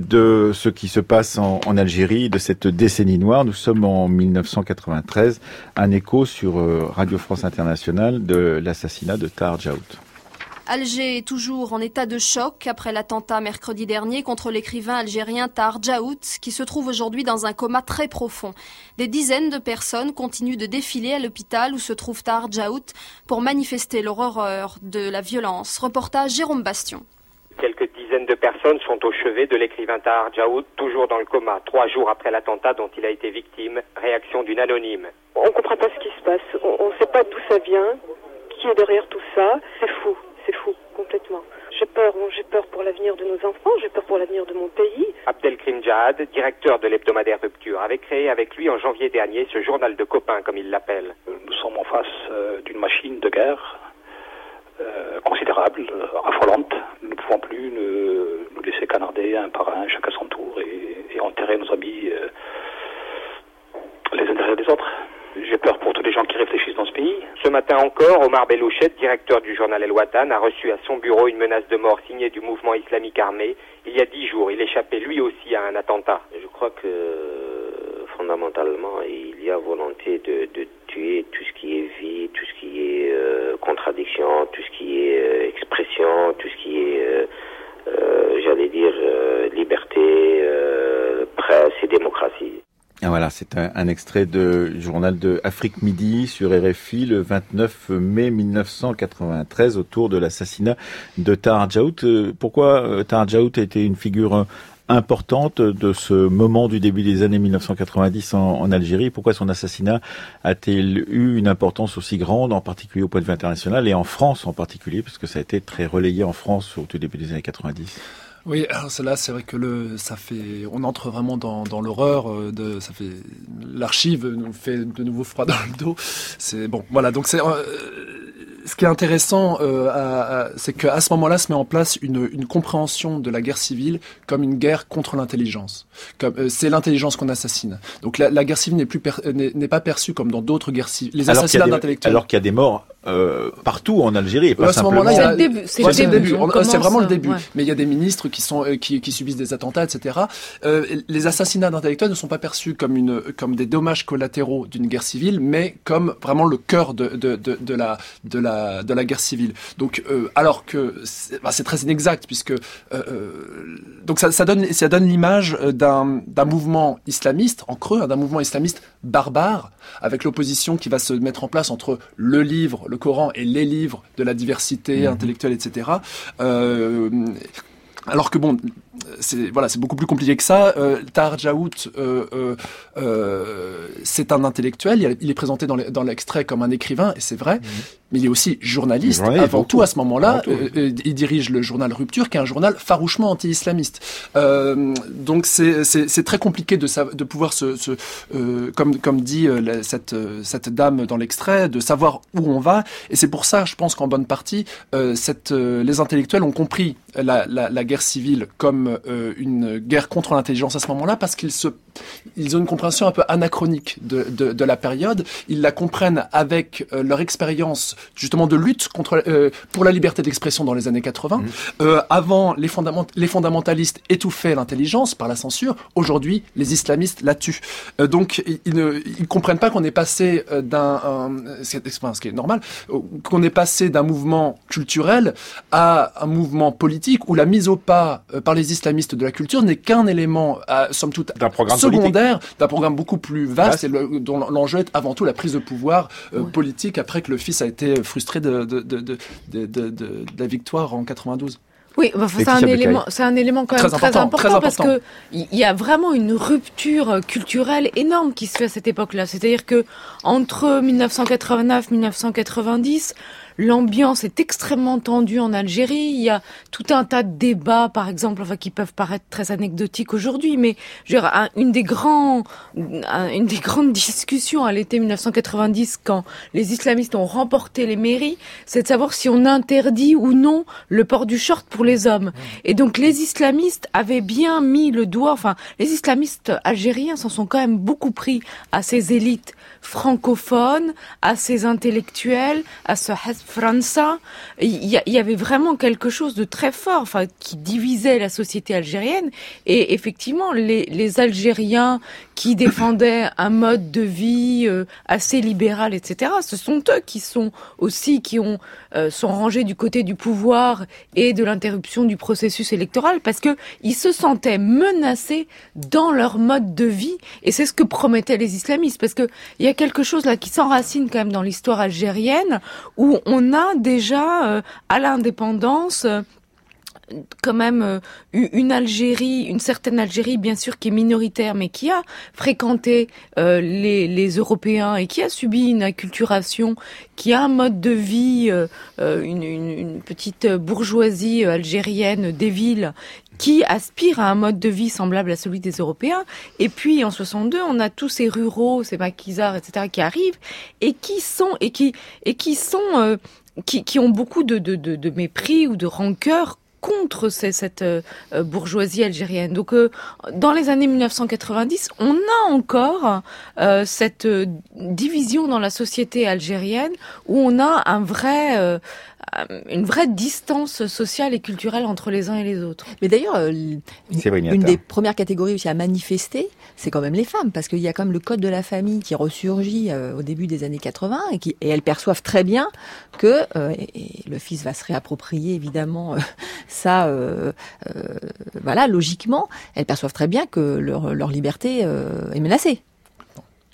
Speaker 1: de ce qui se passe en, en Algérie, de cette décennie noire. Nous sommes en dix-neuf cent quatre-vingt-treize, un écho sur Radio France Internationale de l'assassinat de Tahar Djaout.
Speaker 8: Alger est toujours en état de choc après l'attentat mercredi dernier contre l'écrivain algérien Tahar Djaout, qui se trouve aujourd'hui dans un coma très profond. Des dizaines de personnes continuent de défiler à l'hôpital où se trouve Tahar Djaout pour manifester leur horreur de la violence. Reportage Jérôme Bastion.
Speaker 9: Quelques dizaines de personnes sont au chevet de l'écrivain Tahar Djaout, toujours dans le coma, trois jours après l'attentat dont il a été victime. Réaction d'une anonyme.
Speaker 10: On ne comprend pas ce qui se passe. On ne sait pas d'où ça vient, qui est derrière tout ça. C'est fou, c'est fou, complètement. J'ai peur, bon, j'ai peur pour l'avenir de nos enfants, j'ai peur pour l'avenir de mon pays.
Speaker 9: Abdelkrim Djahad, directeur de l'hebdomadaire Rupture, avait créé avec lui en janvier dernier ce journal de copains, comme il l'appelle.
Speaker 11: Nous sommes en face euh, d'une machine de guerre Euh, considérable, euh, affolante. Nous ne pouvons plus ne, nous laisser canarder un par un, chacun son tour, et, et enterrer nos amis euh, les uns derrière les autres. J'ai peur pour tous les gens qui réfléchissent dans ce pays.
Speaker 9: Ce matin encore, Omar Belouchet, directeur du journal El Watan, a reçu à son bureau une menace de mort signée du mouvement islamique armé. Il y a dix jours, il échappait lui aussi à un attentat.
Speaker 12: Je crois que fondamentalement, il y a volonté de, de tuer tout ce qui est vie, tout ce qui est euh, contradiction, tout ce qui est euh, expression, tout ce qui est, euh, euh, j'allais dire, euh, liberté, euh, presse et démocratie.
Speaker 1: Ah voilà, c'est un, un extrait de journal de Afrique Midi sur R F I le vingt-neuf mai mille neuf cent quatre-vingt-treize autour de l'assassinat de Tahar Djaout. Pourquoi Tahar Djaout a été une figure importante de ce moment du début des années mille neuf cent quatre-vingt-dix en, en Algérie? Pourquoi son assassinat a-t-il eu une importance aussi grande, en particulier au point de vue international et en France en particulier, parce que ça a été très relayé en France au tout début des années quatre-vingt-dix?
Speaker 7: Oui, alors cela, c'est vrai que le, ça fait, on entre vraiment dans, dans l'horreur euh, de, ça fait, l'archive nous fait de nouveau froid dans le dos. C'est bon, voilà. Donc c'est, euh, ce qui est intéressant, euh, à, à, c'est qu'à ce moment-là se met en place une, une compréhension de la guerre civile comme une guerre contre l'intelligence. Comme euh, c'est l'intelligence qu'on assassine. Donc la, la guerre civile n'est plus per, n'est, n'est pas perçue comme dans d'autres guerres civiles. Les
Speaker 1: alors
Speaker 7: assassinats
Speaker 1: qu'il y a des,
Speaker 7: d'intellectuels.
Speaker 1: Alors qu'il y a des morts euh, partout en Algérie, et pas
Speaker 7: à ce
Speaker 1: simplement.
Speaker 7: moment-là, il y a,
Speaker 5: c'est le début. C'est,
Speaker 7: ouais,
Speaker 5: le
Speaker 7: c'est le début.
Speaker 5: début.
Speaker 7: On, c'est vraiment le
Speaker 5: euh,
Speaker 7: début.
Speaker 5: Ouais.
Speaker 7: Mais il y a des ministres qui sont euh, qui, qui subissent des attentats, et cetera. Euh, les assassinats d'intellectuels ne sont pas perçus comme une comme des dommages collatéraux d'une guerre civile, mais comme vraiment le cœur de de de, de la de la de la guerre civile. Donc euh, alors que c'est, bah, c'est très inexact puisque euh, donc ça, ça donne ça donne l'image d'un d'un mouvement islamiste en creux, hein, d'un mouvement islamiste barbare avec l'opposition qui va se mettre en place entre le livre, le Coran et les livres de la diversité mmh. intellectuelle, et cetera. Euh, alors que bon, c'est voilà, c'est beaucoup plus compliqué que ça. Euh, Tahar Djaout, euh, euh, euh, c'est un intellectuel. Il, a, il est présenté dans, les, dans l'extrait comme un écrivain, et c'est vrai. Mmh. Mais il est aussi journaliste. journaliste avant tout, à ce moment-là, euh, euh, il dirige le journal Rupture, qui est un journal farouchement anti-islamiste. Euh, donc c'est, c'est, c'est très compliqué de, sa, de pouvoir se, se euh, comme, comme dit euh, la, cette, cette dame dans l'extrait, de savoir où on va. Et c'est pour ça, je pense qu'en bonne partie, euh, cette, euh, les intellectuels ont compris la, la, la guerre civile comme euh, une guerre contre l'intelligence à ce moment-là, parce qu'ils se, ils ont une compréhension un peu anachronique de, de, de la période. Ils la comprennent avec euh, leur expérience justement de lutte contre euh, pour la liberté d'expression dans les années quatre-vingts. Mmh. Euh, avant, les, fondament, les fondamentalistes étouffaient l'intelligence par la censure. Aujourd'hui, les islamistes la tuent. Euh, donc, ils, ils ne ils comprennent pas qu'on est passé d'un, un, c'est, enfin, ce qui est normal, qu'on est passé d'un mouvement culturel à un mouvement politique où la mise au pas euh, par les islamistes de la culture n'est qu'un élément, euh, somme toute,
Speaker 1: d'un programme
Speaker 7: secondaire,
Speaker 1: politique.
Speaker 7: d'un programme beaucoup plus vaste, et le, dont l'enjeu est avant tout la prise de pouvoir euh, ouais. politique après que le fils a été frustré de, de, de, de, de, de, de la victoire en quatre-vingt-douze.
Speaker 5: Oui, enfin, c'est un élément, c'est un élément quand même très, très, important, important, très important parce que il y a vraiment une rupture culturelle énorme qui se fait à cette époque-là. C'est-à-dire que entre mille neuf cent quatre-vingt-neuf, mille neuf cent quatre-vingt-dix, l'ambiance est extrêmement tendue en Algérie. Il y a tout un tas de débats, par exemple, enfin, qui peuvent paraître très anecdotiques aujourd'hui, mais je veux dire, un, une des grands, un, une des grandes discussions à l'été mille neuf cent quatre-vingt-dix, quand les islamistes ont remporté les mairies, c'est de savoir si on interdit ou non le port du short pour les hommes. Et donc, les islamistes avaient bien mis le doigt, enfin, les islamistes algériens s'en sont quand même beaucoup pris à ces élites francophones, à ces intellectuels, à ce França. Il y, il y avait vraiment quelque chose de très fort, enfin, qui divisait la société algérienne. Et effectivement, les, les Algériens qui défendaient un mode de vie euh, assez libéral, et cetera, ce sont eux qui sont aussi, qui ont, euh, sont rangés du côté du pouvoir et de l'interruption du processus électoral, parce que ils se sentaient menacés dans leur mode de vie. Et c'est ce que promettaient les islamistes, parce que il y a quelque chose là qui s'enracine quand même dans l'histoire algérienne, où on a déjà, euh, à l'indépendance, euh, quand même euh, une Algérie, une certaine Algérie bien sûr qui est minoritaire, mais qui a fréquenté euh, les, les Européens et qui a subi une acculturation, qui a un mode de vie, euh, une, une, une petite bourgeoisie algérienne des villes, qui aspire à un mode de vie semblable à celui des Européens. Et puis en soixante-deux, on a tous ces ruraux, ces maquisards, et cetera qui arrivent et qui sont et qui et qui sont euh, qui, qui ont beaucoup de, de, de, de mépris ou de rancœur contre ces, cette euh, bourgeoisie algérienne. Donc, euh, dans les années mille neuf cent quatre-vingt-dix, on a encore euh, cette euh, division dans la société algérienne où on a un vrai, euh, une vraie distance sociale et culturelle entre les uns et les autres.
Speaker 6: Mais d'ailleurs, euh, une, une des premières catégories aussi à manifester, c'est quand même les femmes, parce qu'il y a quand même le code de la famille qui ressurgit euh, au début des années quatre-vingts et, qui, et elles perçoivent très bien que, euh, et, et le fils va se réapproprier évidemment euh, ça, euh, euh, voilà, logiquement, elles perçoivent très bien que leur, leur liberté euh, est menacée.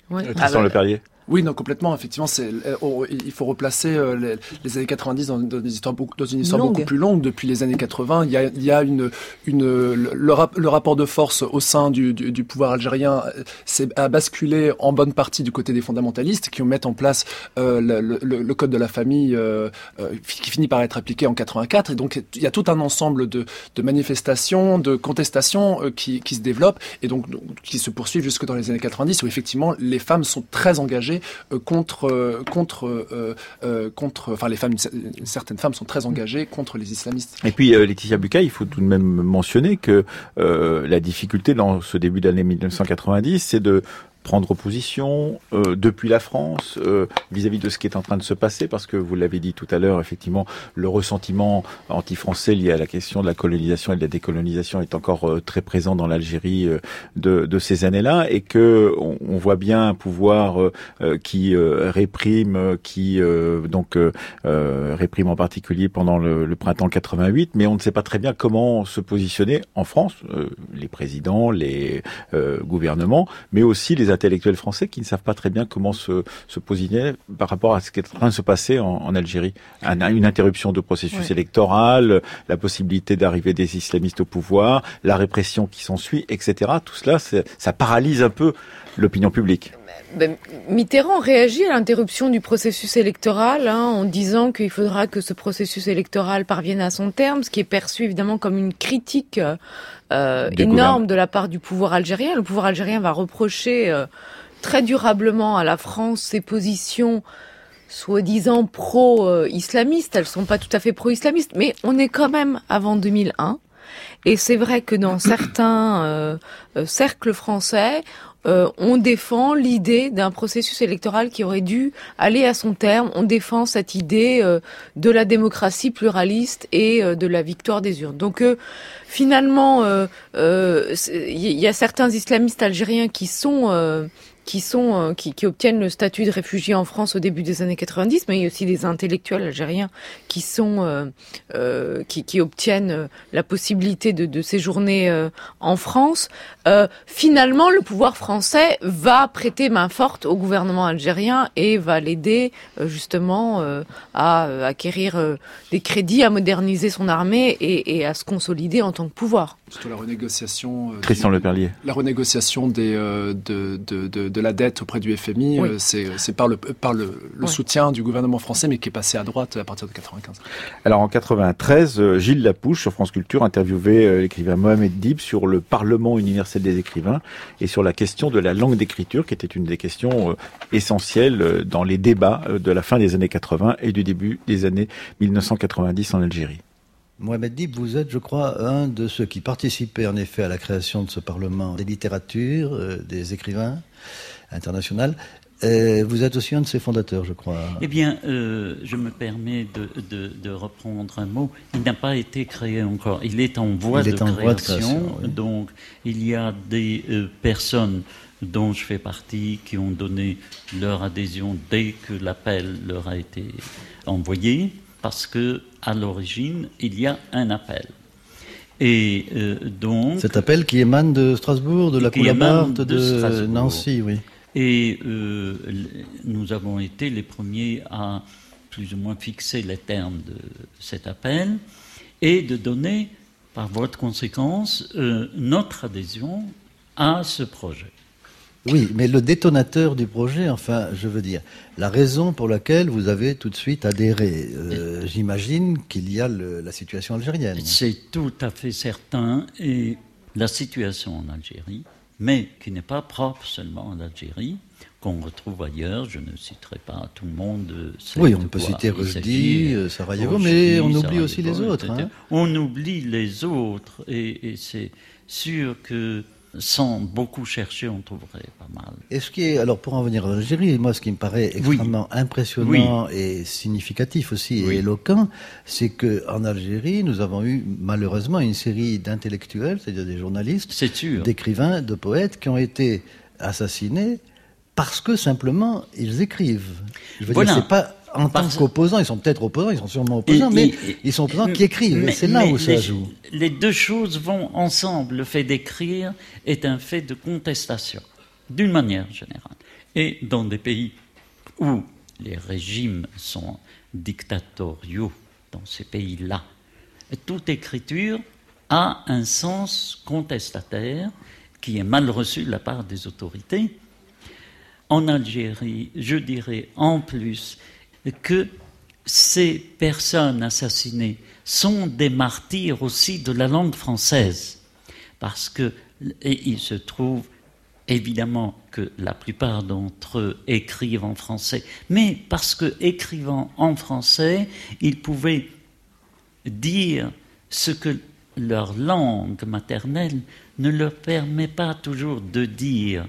Speaker 5: Ouais.
Speaker 1: Tristan ah, bah, Leperlier.
Speaker 7: Oui, non, complètement. Effectivement, c'est, oh, il faut replacer euh, les, les années quatre-vingt-dix dans, dans une histoire, beaucoup, dans une histoire beaucoup plus longue. Depuis les années quatre-vingts, il y a, il y a une, une, le, le, rap, le rapport de force au sein du, du, du pouvoir algérien c'est, a basculé en bonne partie du côté des fondamentalistes qui mettent en place euh, le, le, le code de la famille euh, euh, qui finit par être appliqué en quatre-vingt-quatre. Et donc, il y a tout un ensemble de, de manifestations, de contestations euh, qui, qui se développent et donc qui se poursuivent jusque dans les années quatre-vingt-dix où effectivement les femmes sont très engagées contre euh, contre euh, euh, contre enfin les femmes certaines femmes sont très engagées contre les islamistes.
Speaker 1: Et puis euh, Laetitia Bucaille, il faut tout de même mentionner que euh, la difficulté dans ce début d'année mille neuf cent quatre-vingt-dix, c'est de prendre position euh, depuis la France euh, vis-à-vis de ce qui est en train de se passer, parce que vous l'avez dit tout à l'heure, effectivement, le ressentiment anti-français lié à la question de la colonisation et de la décolonisation est encore euh, très présent dans l'Algérie euh, de, de ces années-là, et que on, on voit bien un pouvoir euh, qui euh, réprime, qui euh, donc euh, euh, réprime en particulier pendant le, le printemps quatre-vingt-huit, mais on ne sait pas très bien comment se positionner en France, euh, les présidents, les euh, gouvernements, mais aussi les intellectuels français qui ne savent pas très bien comment se, se positionner par rapport à ce qui est en train de se passer en, en Algérie. Un, une interruption de processus ouais. électoral, la possibilité d'arriver des islamistes au pouvoir, la répression qui s'ensuit, et cetera. Tout cela, ça paralyse un peu l'opinion publique.
Speaker 5: Ben, Mitterrand réagit à l'interruption du processus électoral hein, en disant qu'il faudra que ce processus électoral parvienne à son terme, ce qui est perçu évidemment comme une critique euh, énorme de la part du pouvoir algérien. Le pouvoir algérien va reprocher euh, très durablement à la France ses positions soi-disant pro-islamistes. Elles sont pas tout à fait pro-islamistes, mais on est quand même avant deux mille un. Et c'est vrai que dans certains euh, euh, cercles français, Euh, on défend l'idée d'un processus électoral qui aurait dû aller à son terme. On défend cette idée euh, de la démocratie pluraliste et euh, de la victoire des urnes. Donc euh, finalement, il euh, euh, y a certains islamistes algériens qui sont euh, qui sont euh, qui, qui obtiennent le statut de réfugié en France au début des années quatre-vingt-dix, mais il y a aussi des intellectuels algériens qui sont euh, euh, qui, qui obtiennent la possibilité de, de séjourner euh, en France. Euh, finalement, le pouvoir français va prêter main forte au gouvernement algérien et va l'aider euh, justement euh, à euh, acquérir euh, des crédits, à moderniser son armée et, et à se consolider en tant que pouvoir.
Speaker 7: Surtout la renégociation. Euh,
Speaker 1: Tristan Leperlier.
Speaker 7: La renégociation des euh, de, de, de de la dette auprès du F M I, oui. euh, c'est, c'est par le, par le, le oui. soutien du gouvernement français, mais qui est passé à droite à partir de quatre-vingt-quinze.
Speaker 1: Alors en quatre-vingt-treize, Gilles Lapouche, sur France Culture, interviewait euh, l'écrivain Mohamed Dib sur le Parlement universel des écrivains et sur la question de la langue d'écriture, qui était une des questions euh, essentielles euh, dans les débats euh, de la fin des années quatre-vingts et du début des années mille neuf cent quatre-vingt-dix en Algérie.
Speaker 13: Mohamed Dib, vous êtes, je crois, un de ceux qui participaient en effet à la création de ce Parlement des littératures, euh, des écrivains internationaux. Euh, vous êtes aussi un de ses fondateurs, je crois.
Speaker 14: Eh bien, euh, je me permets de, de, de reprendre un mot. Il n'a pas été créé encore. Il est en voie,
Speaker 13: il
Speaker 14: de,
Speaker 13: est en
Speaker 14: création,
Speaker 13: voie de création. Oui.
Speaker 14: Donc, il y a des euh, personnes dont je fais partie qui ont donné leur adhésion dès que l'appel leur a été envoyé, parce que à l'origine, il y a un appel. Et euh, donc...
Speaker 13: Cet appel qui émane de Strasbourg, de la Coulabarte, de, de Nancy, oui.
Speaker 14: Et euh, nous avons été les premiers à plus ou moins fixer les termes de cet appel et de donner, par voie de conséquence, euh, notre adhésion à ce projet.
Speaker 13: Oui, mais le détonateur du projet, enfin, je veux dire, la raison pour laquelle vous avez tout de suite adhéré, euh, j'imagine qu'il y a le, la situation algérienne.
Speaker 14: C'est tout à fait certain, et la situation en Algérie, mais qui n'est pas propre seulement à l'Algérie, qu'on retrouve ailleurs, je ne citerai pas tout le monde.
Speaker 13: Oui, on peut citer Rushdie, Sarajevo, mais on oublie Sarajevo, aussi les autres. Hein.
Speaker 14: On oublie les autres, et, et c'est sûr que sans beaucoup chercher, on trouverait pas mal.
Speaker 13: Et ce qui est, alors pour en venir à l'Algérie, moi ce qui me paraît extrêmement oui. impressionnant oui. et significatif aussi oui. et éloquent, c'est qu'en Algérie, nous avons eu malheureusement une série d'intellectuels, c'est-à-dire des journalistes, d'écrivains, de poètes qui ont été assassinés parce que simplement ils écrivent. Je veux voilà. dire, c'est pas en tant Parce... qu'opposants, ils sont peut-être opposants, ils sont sûrement opposants, et, mais et, ils sont opposants qui écrivent, mais, et c'est là où ça
Speaker 14: les,
Speaker 13: joue.
Speaker 14: Les deux choses vont ensemble. Le fait d'écrire est un fait de contestation, d'une manière générale. Et dans des pays où les régimes sont dictatoriaux, dans ces pays-là, toute écriture a un sens contestataire qui est mal reçu de la part des autorités. En Algérie, je dirais en plus que ces personnes assassinées sont des martyrs aussi de la langue française, parce que, et il se trouve évidemment que la plupart d'entre eux écrivent en français, mais parce que écrivant en français, ils pouvaient dire ce que leur langue maternelle ne leur permet pas toujours de dire.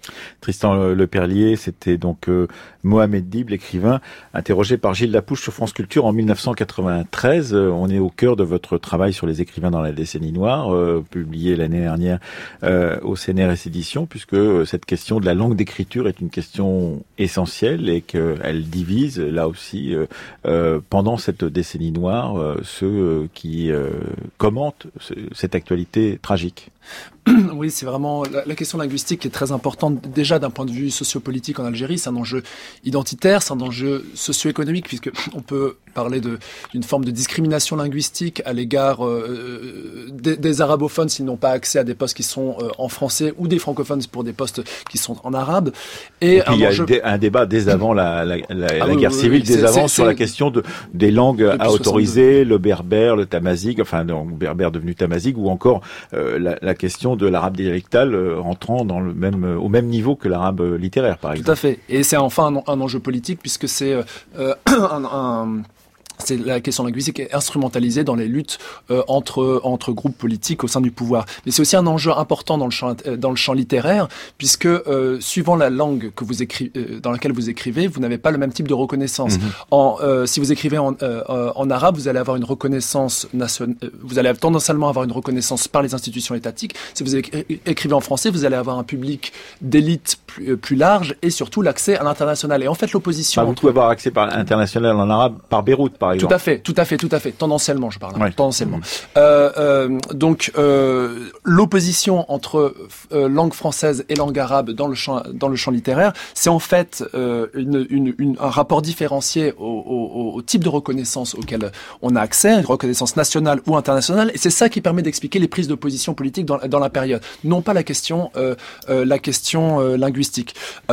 Speaker 1: Tristan Leperlier, c'était donc euh, Mohamed Dib, l'écrivain, interrogé par Gilles Lapouche sur France Culture en mille neuf cent quatre-vingt-treize. Euh, on est au cœur de votre travail sur les écrivains dans la décennie noire, euh, publié l'année dernière euh, au C N R S Éditions, puisque euh, cette question de la langue d'écriture est une question essentielle et qu'elle divise, là aussi, euh, euh, pendant cette décennie noire, euh, ceux euh, qui euh, commentent ce, cette actualité tragique.
Speaker 7: Oui, c'est vraiment la, la question linguistique qui est très importante déjà d'un point de vue sociopolitique en Algérie. C'est un enjeu identitaire, c'est un enjeu socio-économique, puisque on peut parler de, d'une forme de discrimination linguistique à l'égard euh, des, des arabophones s'ils n'ont pas accès à des postes qui sont euh, en français, ou des francophones pour des postes qui sont en arabe. Et,
Speaker 1: Et puis, il y a
Speaker 7: enjeu...
Speaker 1: un débat dès avant la, la, la,
Speaker 7: ah,
Speaker 1: la
Speaker 7: oui,
Speaker 1: guerre
Speaker 7: oui,
Speaker 1: civile,
Speaker 7: oui,
Speaker 1: dès
Speaker 7: c'est,
Speaker 1: avant
Speaker 7: c'est,
Speaker 1: sur
Speaker 7: c'est...
Speaker 1: la question de, des langues
Speaker 7: Depuis
Speaker 1: à autoriser,
Speaker 7: soixante-deux.
Speaker 1: le berbère, le tamazigue, enfin donc berbère devenu tamazigue, ou encore euh, la, la question de l'arabe dialectal euh, rentrant dans le même, euh, au même niveau que l'arabe littéraire, par exemple.
Speaker 7: Tout à fait. Et c'est enfin un, un enjeu politique, puisque c'est euh, un... un c'est la question linguistique est instrumentalisée dans les luttes euh, entre entre groupes politiques au sein du pouvoir. Mais c'est aussi un enjeu important dans le champ euh, dans le champ littéraire, puisque euh, suivant la langue que vous écrivez, euh, dans laquelle vous écrivez, vous n'avez pas le même type de reconnaissance. Mm-hmm. En euh, si vous écrivez en euh, en arabe, vous allez avoir une reconnaissance nationale, vous allez tendanciellement avoir une reconnaissance par les institutions étatiques. Si vous écrivez en français, vous allez avoir un public d'élite plus, plus large et surtout l'accès à l'international. Et en fait, l'opposition.
Speaker 1: Bah, vous entre... pouvez avoir accès par l'international en arabe par Beyrouth, par
Speaker 7: Tout à fait, tout à fait, tout à fait. Tendanciellement, je parle. Hein,
Speaker 1: ouais.
Speaker 7: Tendanciellement. Mmh. Euh, euh, donc, euh, l'opposition entre euh, langue française et langue arabe dans le champ, dans le champ littéraire, c'est en fait euh, une, une, une, un rapport différencié au, au, au type de reconnaissance auquel on a accès, une reconnaissance nationale ou internationale, et c'est ça qui permet d'expliquer les prises de position politique dans, dans la période, non pas la question, euh, euh, la question euh, linguistique.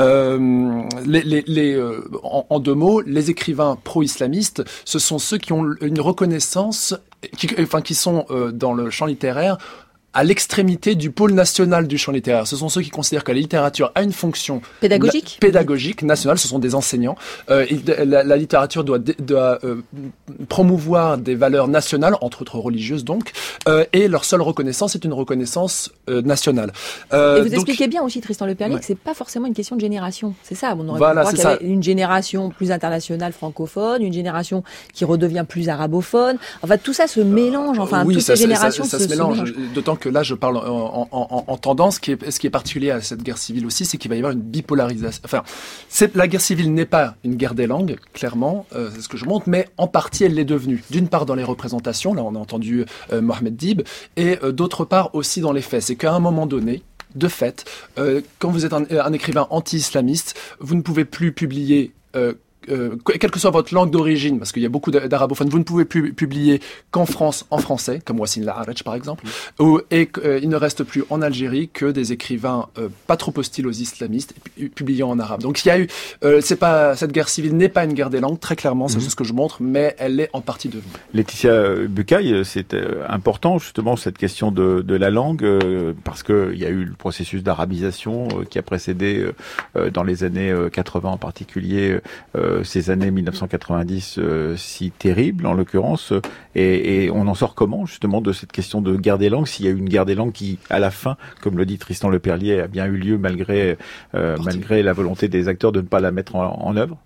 Speaker 7: Euh, les, les, les, euh, en, en deux mots, les écrivains pro-islamistes, ce sont ceux qui ont une reconnaissance, qui, enfin, qui sont euh, dans le champ littéraire à l'extrémité du pôle national du champ littéraire. Ce sont ceux qui considèrent que la littérature a une fonction
Speaker 6: pédagogique,
Speaker 7: na- pédagogique nationale. Ce sont des enseignants. Euh, il, la, la littérature doit, doit euh, promouvoir des valeurs nationales, entre autres religieuses donc, euh, et leur seule reconnaissance est une reconnaissance euh, nationale.
Speaker 6: Euh, et vous donc, expliquez bien aussi, Tristan Leperlier, ouais. que c'est pas forcément une question de génération. C'est ça. On aurait voilà, pu croire qu'il y avait une génération plus internationale francophone, une génération qui redevient plus arabophone. Enfin, tout ça se mélange. Enfin,
Speaker 7: oui,
Speaker 6: toutes
Speaker 7: ça,
Speaker 6: ces générations
Speaker 7: ça, ça, ça
Speaker 6: se,
Speaker 7: se mélange.
Speaker 6: Se mélangent.
Speaker 7: D'autant que que là, je parle en, en, en, en tendance. Ce qui, est, ce qui est particulier à cette guerre civile aussi, c'est qu'il va y avoir une bipolarisation. Enfin, c'est, la guerre civile n'est pas une guerre des langues, clairement, euh, c'est ce que je montre, mais en partie, elle l'est devenue. D'une part, dans les représentations, là, on a entendu euh, Mohamed Dib, et euh, d'autre part aussi dans les faits. C'est qu'à un moment donné, de fait, euh, quand vous êtes un, un écrivain anti-islamiste, vous ne pouvez plus publier euh, Euh, quelle que soit votre langue d'origine, parce qu'il y a beaucoup d'arabophones, vous ne pouvez plus publier qu'en France, en français, comme Wassim Laharej par exemple, mmh. ou, et euh, il ne reste plus en Algérie que des écrivains euh, pas trop hostiles aux islamistes, publiant en arabe. Donc il y a eu, euh, c'est pas, cette guerre civile n'est pas une guerre des langues, très clairement, c'est mmh. ce que je montre, mais elle est en partie devenue.
Speaker 1: Laetitia Bucaille, c'est euh, important justement cette question de, de la langue, euh, parce qu'il y a eu le processus d'arabisation euh, qui a précédé euh, dans les années euh, quatre-vingts en particulier, euh, ces années mille neuf cent quatre-vingt-dix euh, si terribles en l'occurrence, et, et on en sort comment justement de cette question de guerre des langues, s'il y a eu une guerre des langues qui à la fin, comme le dit Tristan Leperlier, a bien eu lieu malgré euh, malgré la volonté des acteurs de ne pas la mettre en, en œuvre?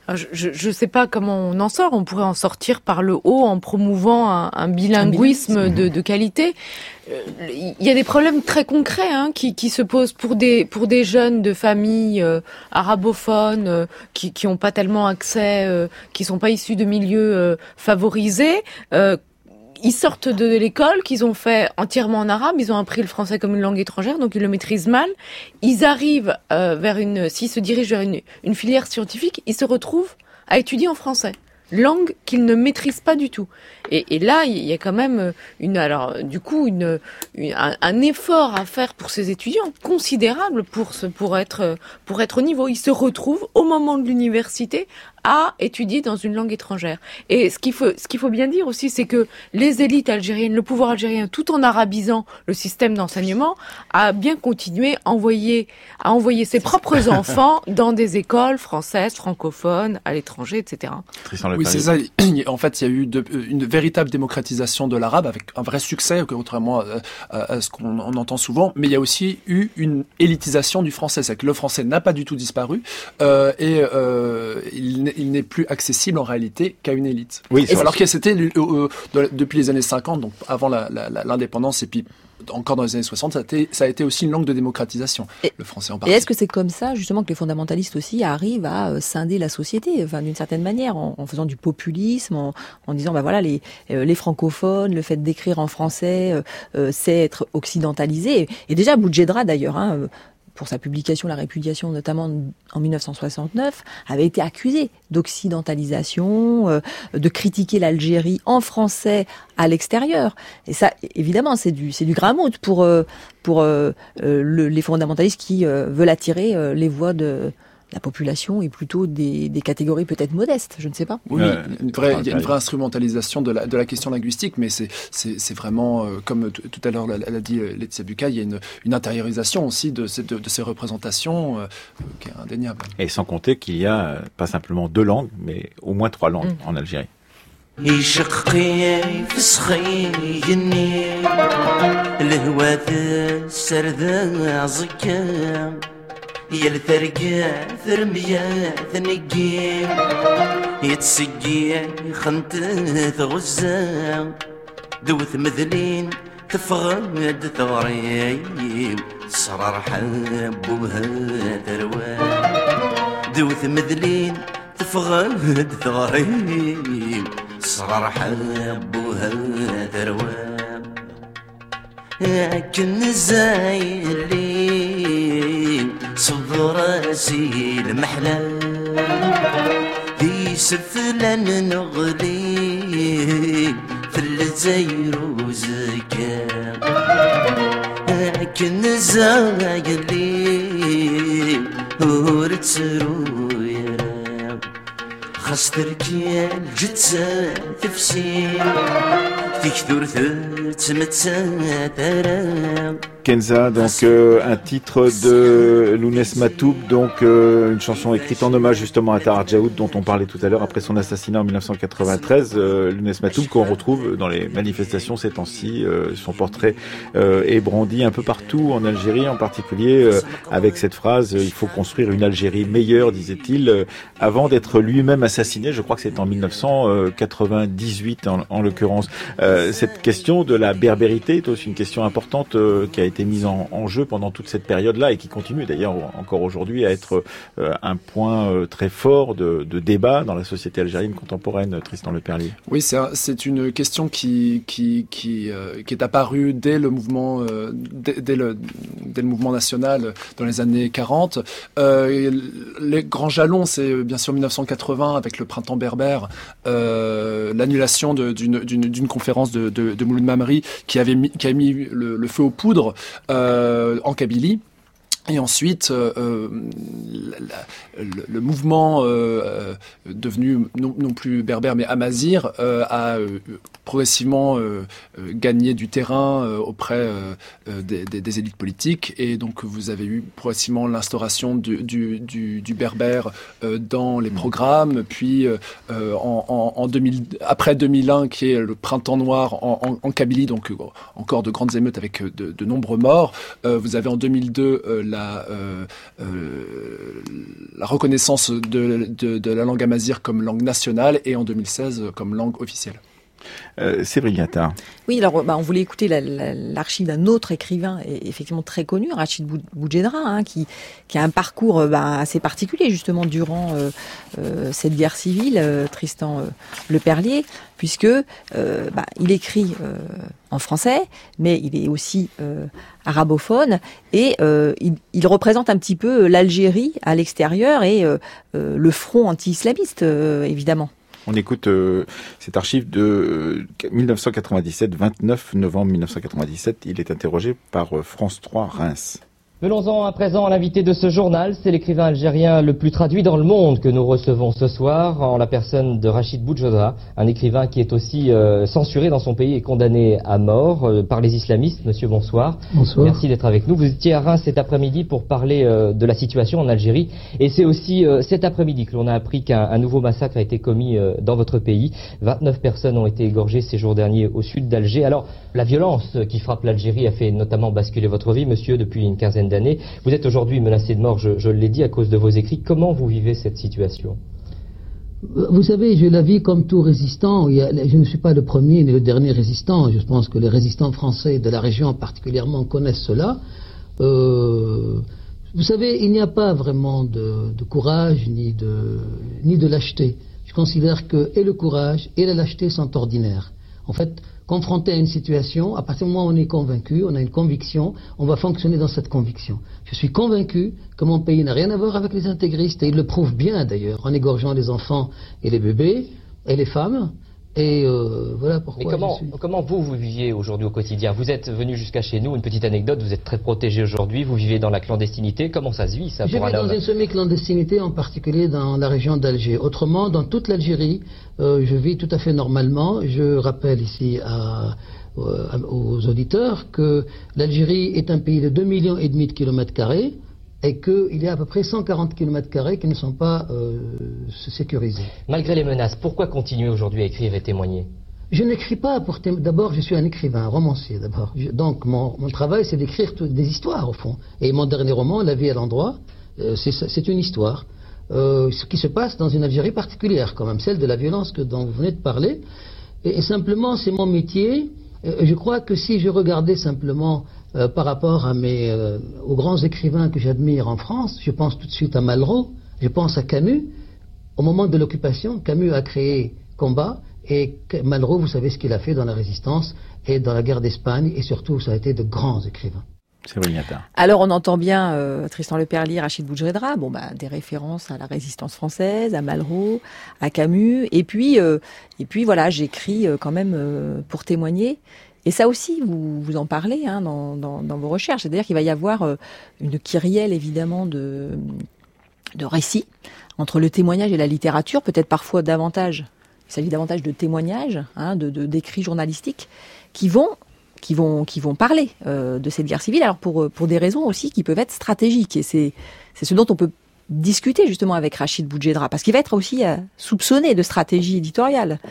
Speaker 5: Je ne sais pas comment on en sort. On pourrait en sortir par le haut en promouvant un, un bilinguisme de, de qualité. Il y a des problèmes très concrets hein, qui, qui se posent pour des pour des jeunes de familles euh, arabophones euh, qui qui ont pas tellement accès, euh, qui sont pas issus de milieux euh, favorisés. Euh, ils sortent de l'école, qu'ils ont fait entièrement en arabe, ils ont appris le français comme une langue étrangère, donc ils le maîtrisent mal. Ils arrivent euh, vers une, s'ils se dirigent vers une, une filière scientifique, ils se retrouvent à étudier en français, langue qu'ils ne maîtrisent pas du tout. Et, et là, il y a quand même une, alors du coup, une, une un, un effort à faire pour ces étudiants considérable pour se, pour être, pour être au niveau. Ils se retrouvent au moment de l'université à étudier dans une langue étrangère. Et ce qu'il faut, ce qu'il faut bien dire aussi, c'est que les élites algériennes, le pouvoir algérien, tout en arabisant le système d'enseignement, a bien continué à envoyer, à envoyer ses propres enfants dans des écoles françaises, francophones, à l'étranger, et cetera.
Speaker 7: Oui, c'est ça. En fait, il y a eu de, une véritable démocratisation de l'arabe avec un vrai succès, contrairement à, à, à ce qu'on on entend souvent. Mais il y a aussi eu une élitisation du français. C'est que le français n'a pas du tout disparu euh, et euh, il il n'est plus accessible en réalité qu'à une élite. Oui, et alors que c'était euh, euh, depuis les années cinquante, donc avant la, la, la, l'indépendance, et puis encore dans les années soixante, ça a été, ça a été aussi une langue de démocratisation, et, le français en partie.
Speaker 6: Et est-ce que c'est comme ça, justement, que les fondamentalistes aussi arrivent à euh, scinder la société, enfin, d'une certaine manière, en, en faisant du populisme, en, en disant, bah voilà, les, euh, les francophones, le fait d'écrire en français, euh, euh, c'est être occidentalisé. Et déjà, Boudjedra, d'ailleurs, hein, euh, pour sa publication La Répudiation, notamment en dix-neuf cent soixante-neuf, avait été accusé d'occidentalisation, euh, de critiquer l'Algérie en français à l'extérieur. Et ça, évidemment, c'est du, c'est du gramout pour, euh, pour euh, le, les fondamentalistes qui euh, veulent attirer euh, les voix de la population et plutôt des, des catégories peut-être modestes, je ne sais pas.
Speaker 7: Oui, euh, une vraie, il y a une vraie instrumentalisation de la, de la question linguistique, mais c'est, c'est, c'est vraiment, euh, comme t- tout à l'heure l'a dit Laetitia Bucaille, il y a une, une intériorisation aussi de ces, de, de ces représentations euh, qui est indéniable.
Speaker 1: Et sans compter qu'il y a euh, pas simplement deux langues, mais au moins trois langues mmh. en Algérie.
Speaker 15: يلثرقا ثرميا ثنقيم يتسقي خنت ثغزا دوث مثلين تفغد ثغريم صرار حبوها تروى دوث مثلين تفغد ثغريم صرار حبوها تروى لكن زايلين صب راسي المحلى في سفلان نغلي في الجزائر وزكا لكن زايلين ورتسرو يرام خاصتركي الجتسا تفسير تكثر تمتسا ترام
Speaker 1: Kenza, donc euh, un titre de Lounès Matoub, donc euh, une chanson écrite en hommage justement à Tahar Djaoud dont on parlait tout à l'heure après son assassinat en dix-neuf cent quatre-vingt-treize. Euh, Lounès Matoub qu'on retrouve dans les manifestations ces temps-ci, euh, son portrait euh, est brandi un peu partout en Algérie, en particulier euh, avec cette phrase euh, « Il faut construire une Algérie meilleure », disait-il, euh, avant d'être lui-même assassiné. Je crois que c'est en dix-neuf cent quatre-vingt-dix-huit en, en l'occurrence. Euh, cette question de la berbérité est aussi une question importante euh, qui a été mise en, en jeu pendant toute cette période-là et qui continue d'ailleurs encore aujourd'hui à être euh, un point euh, très fort de, de débat dans la société algérienne contemporaine, Tristan Leperlier.
Speaker 7: Oui, c'est, un, c'est une question qui, qui, qui, euh, qui est apparue dès le mouvement, euh, dès, dès, le, dès le mouvement national dans les années quarante. Euh, les grands jalons, c'est bien sûr dix-neuf cent quatre-vingts avec le printemps berbère, euh, l'annulation de, d'une, d'une, d'une conférence de, de, de Mouloud Mamri qui avait mis, qui a mis le, le feu aux poudres Euh, en Kabylie. Et ensuite, euh, la, le, le mouvement euh, devenu non, non plus berbère mais amazir euh, a euh, progressivement euh, euh, gagné du terrain euh, auprès euh, des, des, des élites politiques. Et donc, vous avez eu progressivement l'instauration du, du, du, du berbère euh, dans les programmes. Puis, euh, en, en, en deux mille, après deux mille un, qui est le printemps noir en, en, en Kabylie, donc euh, encore de grandes émeutes avec de, de nombreux morts. Euh, vous avez en deux mille deux euh, la La, euh, euh, la reconnaissance de, de, de la langue amazigh comme langue nationale et en deux mille seize comme langue officielle.
Speaker 1: Euh, Séverine Liattard.
Speaker 6: Oui, alors bah, on voulait écouter la, la, l'archive d'un autre écrivain, et, effectivement très connu, Rachid Boudjedra, hein, qui, qui a un parcours bah, assez particulier justement durant euh, euh, cette guerre civile, euh, Tristan euh, Leperlier, puisque euh, bah, il écrit euh, en français, mais il est aussi euh, arabophone, et euh, il, il représente un petit peu l'Algérie à l'extérieur et euh, euh, le front anti-islamiste, euh, évidemment.
Speaker 1: On écoute euh, cette archive de euh, dix-neuf cent quatre-vingt-dix-sept, vingt-neuf novembre dix-neuf cent quatre-vingt-dix-sept. Il est interrogé par euh, France trois Reims.
Speaker 16: Venons-en à présent à l'invité de ce journal. C'est l'écrivain algérien le plus traduit dans le monde que nous recevons ce soir, en la personne de Rachid Boudjedra, un écrivain qui est aussi euh, censuré dans son pays et condamné à mort euh, par les islamistes. Monsieur, bonsoir.
Speaker 17: Bonsoir.
Speaker 16: Merci d'être avec nous. Vous étiez à Reims cet après-midi pour parler euh, de la situation en Algérie. Et c'est aussi euh, cet après-midi que l'on a appris qu'un un nouveau massacre a été commis euh, dans votre pays. vingt-neuf personnes ont été égorgées ces jours derniers au sud d'Alger. Alors, la violence qui frappe l'Algérie a fait notamment basculer votre vie, monsieur, depuis une quinzaine d'années. Vous êtes aujourd'hui menacé de mort, je, je l'ai dit, à cause de vos écrits. Comment vous vivez cette situation ?
Speaker 17: Vous savez, je la vis comme tout résistant. Il y a, je ne suis pas le premier ni le dernier résistant. Je pense que les résistants français de la région particulièrement connaissent cela. Euh, vous savez, il n'y a pas vraiment de, de courage ni de, ni de lâcheté. Je considère que et le courage et la lâcheté sont ordinaires. En fait, confronté à une situation, à partir du moment où on est convaincu, on a une conviction, on va fonctionner dans cette conviction. Je suis convaincu que mon pays n'a rien à voir avec les intégristes, et ils le prouvent bien d'ailleurs, en égorgeant les enfants et les bébés, et les femmes, et euh, voilà pourquoi.
Speaker 16: Mais comment,
Speaker 17: je suis...
Speaker 16: comment vous, vous viviez aujourd'hui au quotidien ? Vous êtes venu jusqu'à chez nous, une petite anecdote, vous êtes très protégé aujourd'hui, vous vivez dans la clandestinité, comment ça se vit ça
Speaker 17: Je
Speaker 16: pour
Speaker 17: vis
Speaker 16: un
Speaker 17: dans
Speaker 16: homme ?
Speaker 17: une semi-clandestinité, en particulier dans la région d'Alger. Autrement, dans toute l'Algérie, euh, je vis tout à fait normalement. Je rappelle ici à... aux auditeurs que l'Algérie est un pays de deux millions et demi de kilomètres carrés et qu'il y a à peu près cent quarante kilomètres carrés qui ne sont pas euh, sécurisés.
Speaker 16: Malgré les menaces, pourquoi continuer aujourd'hui à écrire et témoigner ?
Speaker 17: Je n'écris pas pour témoigner. D'abord, je suis un écrivain, un romancier d'abord. Je... Donc mon, mon travail, c'est d'écrire tout... des histoires au fond. Et mon dernier roman, La vie à l'endroit, euh, c'est une histoire. Euh, ce qui se passe dans une Algérie particulière, quand même, celle de la violence que, dont vous venez de parler. Et, et simplement, c'est mon métier. Je crois que si je regardais simplement euh, par rapport à mes, euh, aux grands écrivains que j'admire en France, je pense tout de suite à Malraux, je pense à Camus. Au moment de l'occupation, Camus a créé Combat, et Malraux, vous savez ce qu'il a fait dans la Résistance et dans la guerre d'Espagne, et surtout, ça a été de grands écrivains.
Speaker 6: Alors on entend bien euh, Tristan Leperlier, Rachid Boudjedra, bon bah des références à la Résistance française, à Malraux, à Camus, et puis euh, et puis voilà, j'écris euh, quand même euh, pour témoigner. Et ça aussi, vous vous en parlez hein, dans, dans, dans vos recherches, c'est-à-dire qu'il va y avoir euh, une kyrielle évidemment de de récits entre le témoignage et la littérature, peut-être parfois davantage. Il s'agit davantage de témoignages, hein, de, de d'écrits journalistiques qui vont qui vont qui vont parler euh, de cette guerre civile, alors pour pour des raisons aussi qui peuvent être stratégiques, et c'est c'est ce dont on peut discuter justement avec Rachid Boudjedra, parce qu'il va être aussi euh, soupçonné de stratégie éditoriale.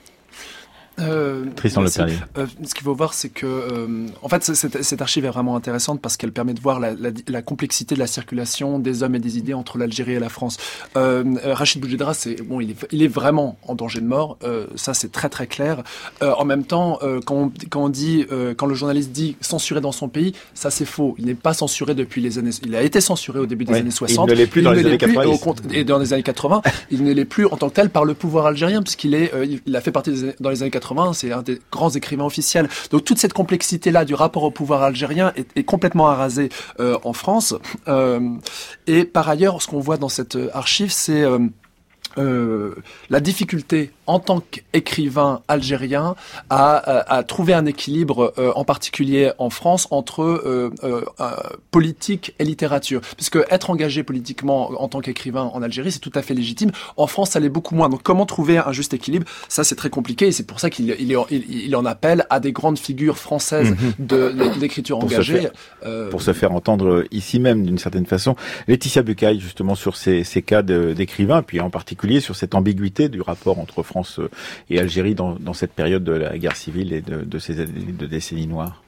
Speaker 7: Euh,
Speaker 1: Tristan Leperlier.
Speaker 7: Euh, ce qu'il faut voir, c'est que, euh, en fait, cette, cette archive est vraiment intéressante parce qu'elle permet de voir la, la, la complexité de la circulation des hommes et des idées entre l'Algérie et la France. Euh, Rachid Boudjedra, c'est bon, il est, il est vraiment en danger de mort. Euh, ça, c'est très très clair. Euh, en même temps, euh, quand, on, quand on dit, euh, quand le journaliste dit censuré dans son pays, ça c'est faux. Il n'est pas censuré depuis les années. Il a été censuré au début des
Speaker 1: ouais,
Speaker 7: années soixante.
Speaker 1: Il ne l'est plus
Speaker 7: il
Speaker 1: dans les années quatre-vingt-dix.
Speaker 7: Et dans les années quatre-vingts, il ne l'est plus en tant que tel par le pouvoir algérien, puisqu'il est, euh, il a fait partie des années, dans les années quatre-vingts. C'est un des grands écrivains officiels. Donc toute cette complexité-là du rapport au pouvoir algérien est, est complètement arasée euh, en France. Euh, et par ailleurs, ce qu'on voit dans cette archive, c'est euh, euh, la difficulté en tant qu'écrivain algérien à, à, à trouver un équilibre, euh, en particulier en France, entre euh, euh, euh, politique et littérature. Puisque être engagé politiquement en tant qu'écrivain en Algérie, c'est tout à fait légitime. En France, ça l'est beaucoup moins. Donc comment trouver un juste équilibre ? Ça, c'est très compliqué, et c'est pour ça qu'il il, il, il en appelle à des grandes figures françaises de, d'écriture
Speaker 1: pour
Speaker 7: engagée.
Speaker 1: Se faire, euh, pour se faire entendre ici même, d'une certaine façon. Laetitia Bucaille, justement, sur ces, ces cas de, d'écrivains, puis en particulier sur cette ambiguïté du rapport entre France et Algérie dans, dans cette période de la guerre civile et de, de ces années de décennies noires.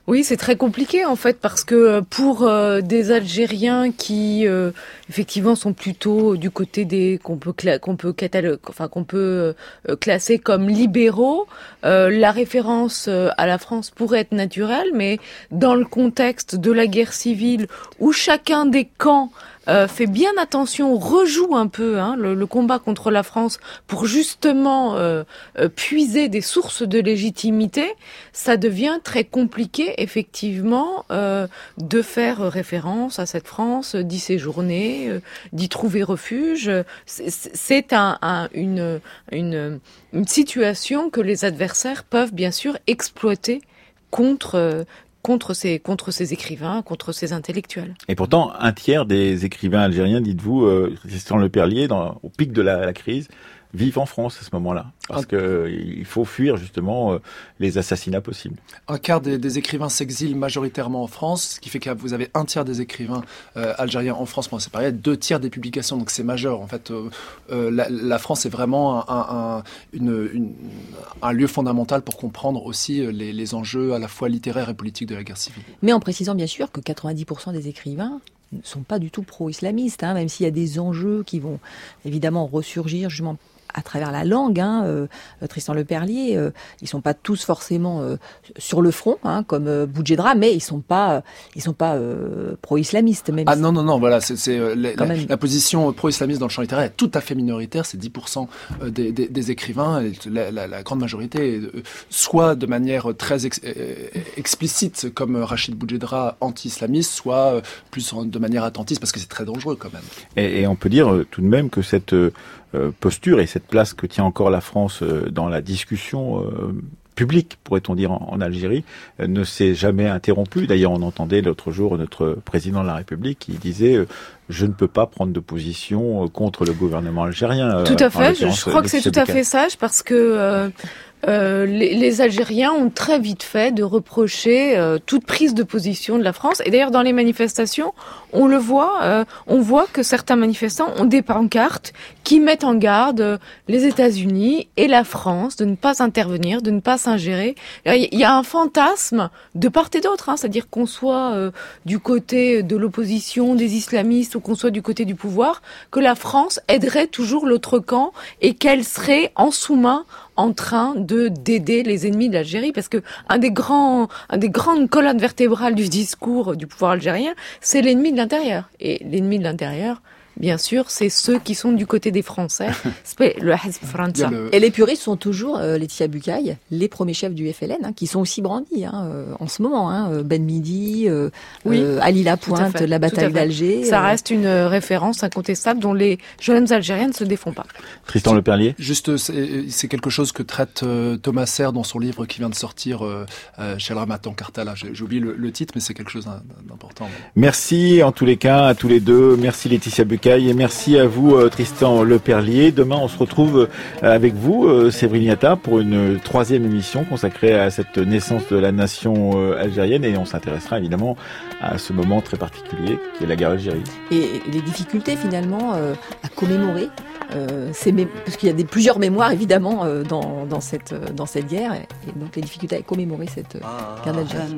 Speaker 5: Oui, c'est très compliqué en fait parce que pour euh, des Algériens qui euh, effectivement sont plutôt du côté des qu'on peut cla- qu'on peut cataloguer, enfin qu'on peut euh, classer comme libéraux, euh, la référence euh, à la France pourrait être naturelle, mais dans le contexte de la guerre civile où chacun des camps Euh, fait bien attention, rejoue un peu hein, le, le combat contre la France pour justement euh, euh, puiser des sources de légitimité, ça devient très compliqué effectivement euh, de faire référence à cette France, d'y séjourner, euh, d'y trouver refuge. C'est, c'est un, un, une, une, une situation que les adversaires peuvent bien sûr exploiter contre euh, contre ces, contre ces écrivains, contre ces intellectuels.
Speaker 1: Et pourtant, un tiers des écrivains algériens, dites-vous, euh, Tristan Leperlier, dans, au pic de la, la crise, vivent en France à ce moment-là, parce que euh, il faut fuir justement euh, les assassinats possibles.
Speaker 7: Un quart des, des écrivains s'exilent majoritairement en France, ce qui fait que vous avez un tiers des écrivains euh, algériens en France. Bon, c'est pareil, deux tiers des publications, donc c'est majeur. En fait, euh, euh, la, la France est vraiment un, un, une, une, un lieu fondamental pour comprendre aussi les, les enjeux à la fois littéraires et politiques de la guerre civile.
Speaker 6: Mais en précisant bien sûr que quatre-vingt-dix pour cent des écrivains ne sont pas du tout pro-islamistes, hein, même s'il y a des enjeux qui vont évidemment ressurgir justement à travers la langue, hein, euh, Tristan Leperlier, euh, ils sont pas tous forcément euh, sur le front, hein, comme euh, Boudjedra, mais ils sont pas, euh, ils sont pas euh, pro-islamistes même.
Speaker 7: Ah
Speaker 6: si...
Speaker 7: non non non, voilà, c'est, c'est euh, la, la, la position pro-islamiste dans le champ littéraire est tout à fait minoritaire, c'est dix pour cent des, des, des écrivains, et la, la, la grande majorité, euh, soit de manière très ex, euh, explicite comme Rachid Boudjedra, anti-islamiste, soit euh, plus en, de manière attentiste parce que c'est très dangereux quand même.
Speaker 1: Et, et on peut dire euh, tout de même que cette euh, posture et cette place que tient encore la France euh, dans la discussion euh, publique, pourrait-on dire, en, en Algérie, euh, ne s'est jamais interrompue. D'ailleurs, on entendait l'autre jour notre président de la République qui disait euh, « Je ne peux pas prendre de position contre le gouvernement algérien. Euh, »
Speaker 5: Tout à fait, je, je crois que c'est tout à fait sage parce que euh, euh, les, les Algériens ont très vite fait de reprocher euh, toute prise de position de la France. Et d'ailleurs, dans les manifestations, on le voit, euh, on voit que certains manifestants ont des pancartes qui mettent en garde euh, les États-Unis et la France de ne pas intervenir, de ne pas s'ingérer. Il y a un fantasme de part et d'autre, hein, c'est-à-dire qu'on soit euh, du côté de l'opposition, des islamistes, ou qu'on soit du côté du pouvoir, que la France aiderait toujours l'autre camp et qu'elle serait en sous-main en train de d'aider les ennemis de l'Algérie, parce que un des grands, un des grandes colonnes vertébrales du discours du pouvoir algérien, c'est l'ennemi de l'intérieur. Et l'ennemi de l'intérieur, bien sûr, c'est ceux qui sont du côté des Français, c'est le Hizb França.
Speaker 6: Le... Et les puristes sont toujours, euh, Laetitia Bucaille, les premiers chefs du F L N, hein, qui sont aussi brandis hein, euh, en ce moment. Hein, Ben Midi, euh, oui, euh, Ali Lapointe, la bataille d'Alger.
Speaker 5: Ça euh... reste une référence incontestable dont les jeunes Algériens ne se défont pas.
Speaker 1: Tristan Leperlier.
Speaker 7: Juste, c'est, c'est quelque chose que traite euh, Thomas Serre dans son livre qui vient de sortir euh, euh, chez le Ramadan Kartala. J'ai, j'ai oublié le, le titre, mais c'est quelque chose d'important.
Speaker 1: Merci en tous les cas à tous les deux. Merci Laetitia Bucaille. Et merci à vous, Tristan Leperlier. Demain, on se retrouve avec vous, Séverine Yatta, pour une troisième émission consacrée à cette naissance de la nation algérienne. Et on s'intéressera évidemment à ce moment très particulier qui est la guerre d'Algérie.
Speaker 6: Et les difficultés finalement euh, à commémorer. Euh, c'est mé- parce qu'il y a des, plusieurs mémoires évidemment euh, dans, dans, cette, dans cette guerre et, et donc les difficultés à commémorer cette euh, guerre d'Algérie.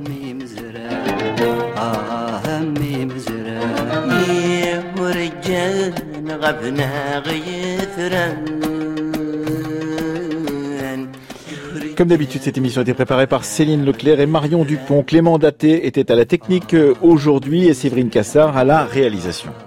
Speaker 1: Comme d'habitude, cette émission a été préparée par Céline Leclerc et Marion Dupont. Clément Daté était à la technique aujourd'hui et Séverine Cassard à la réalisation.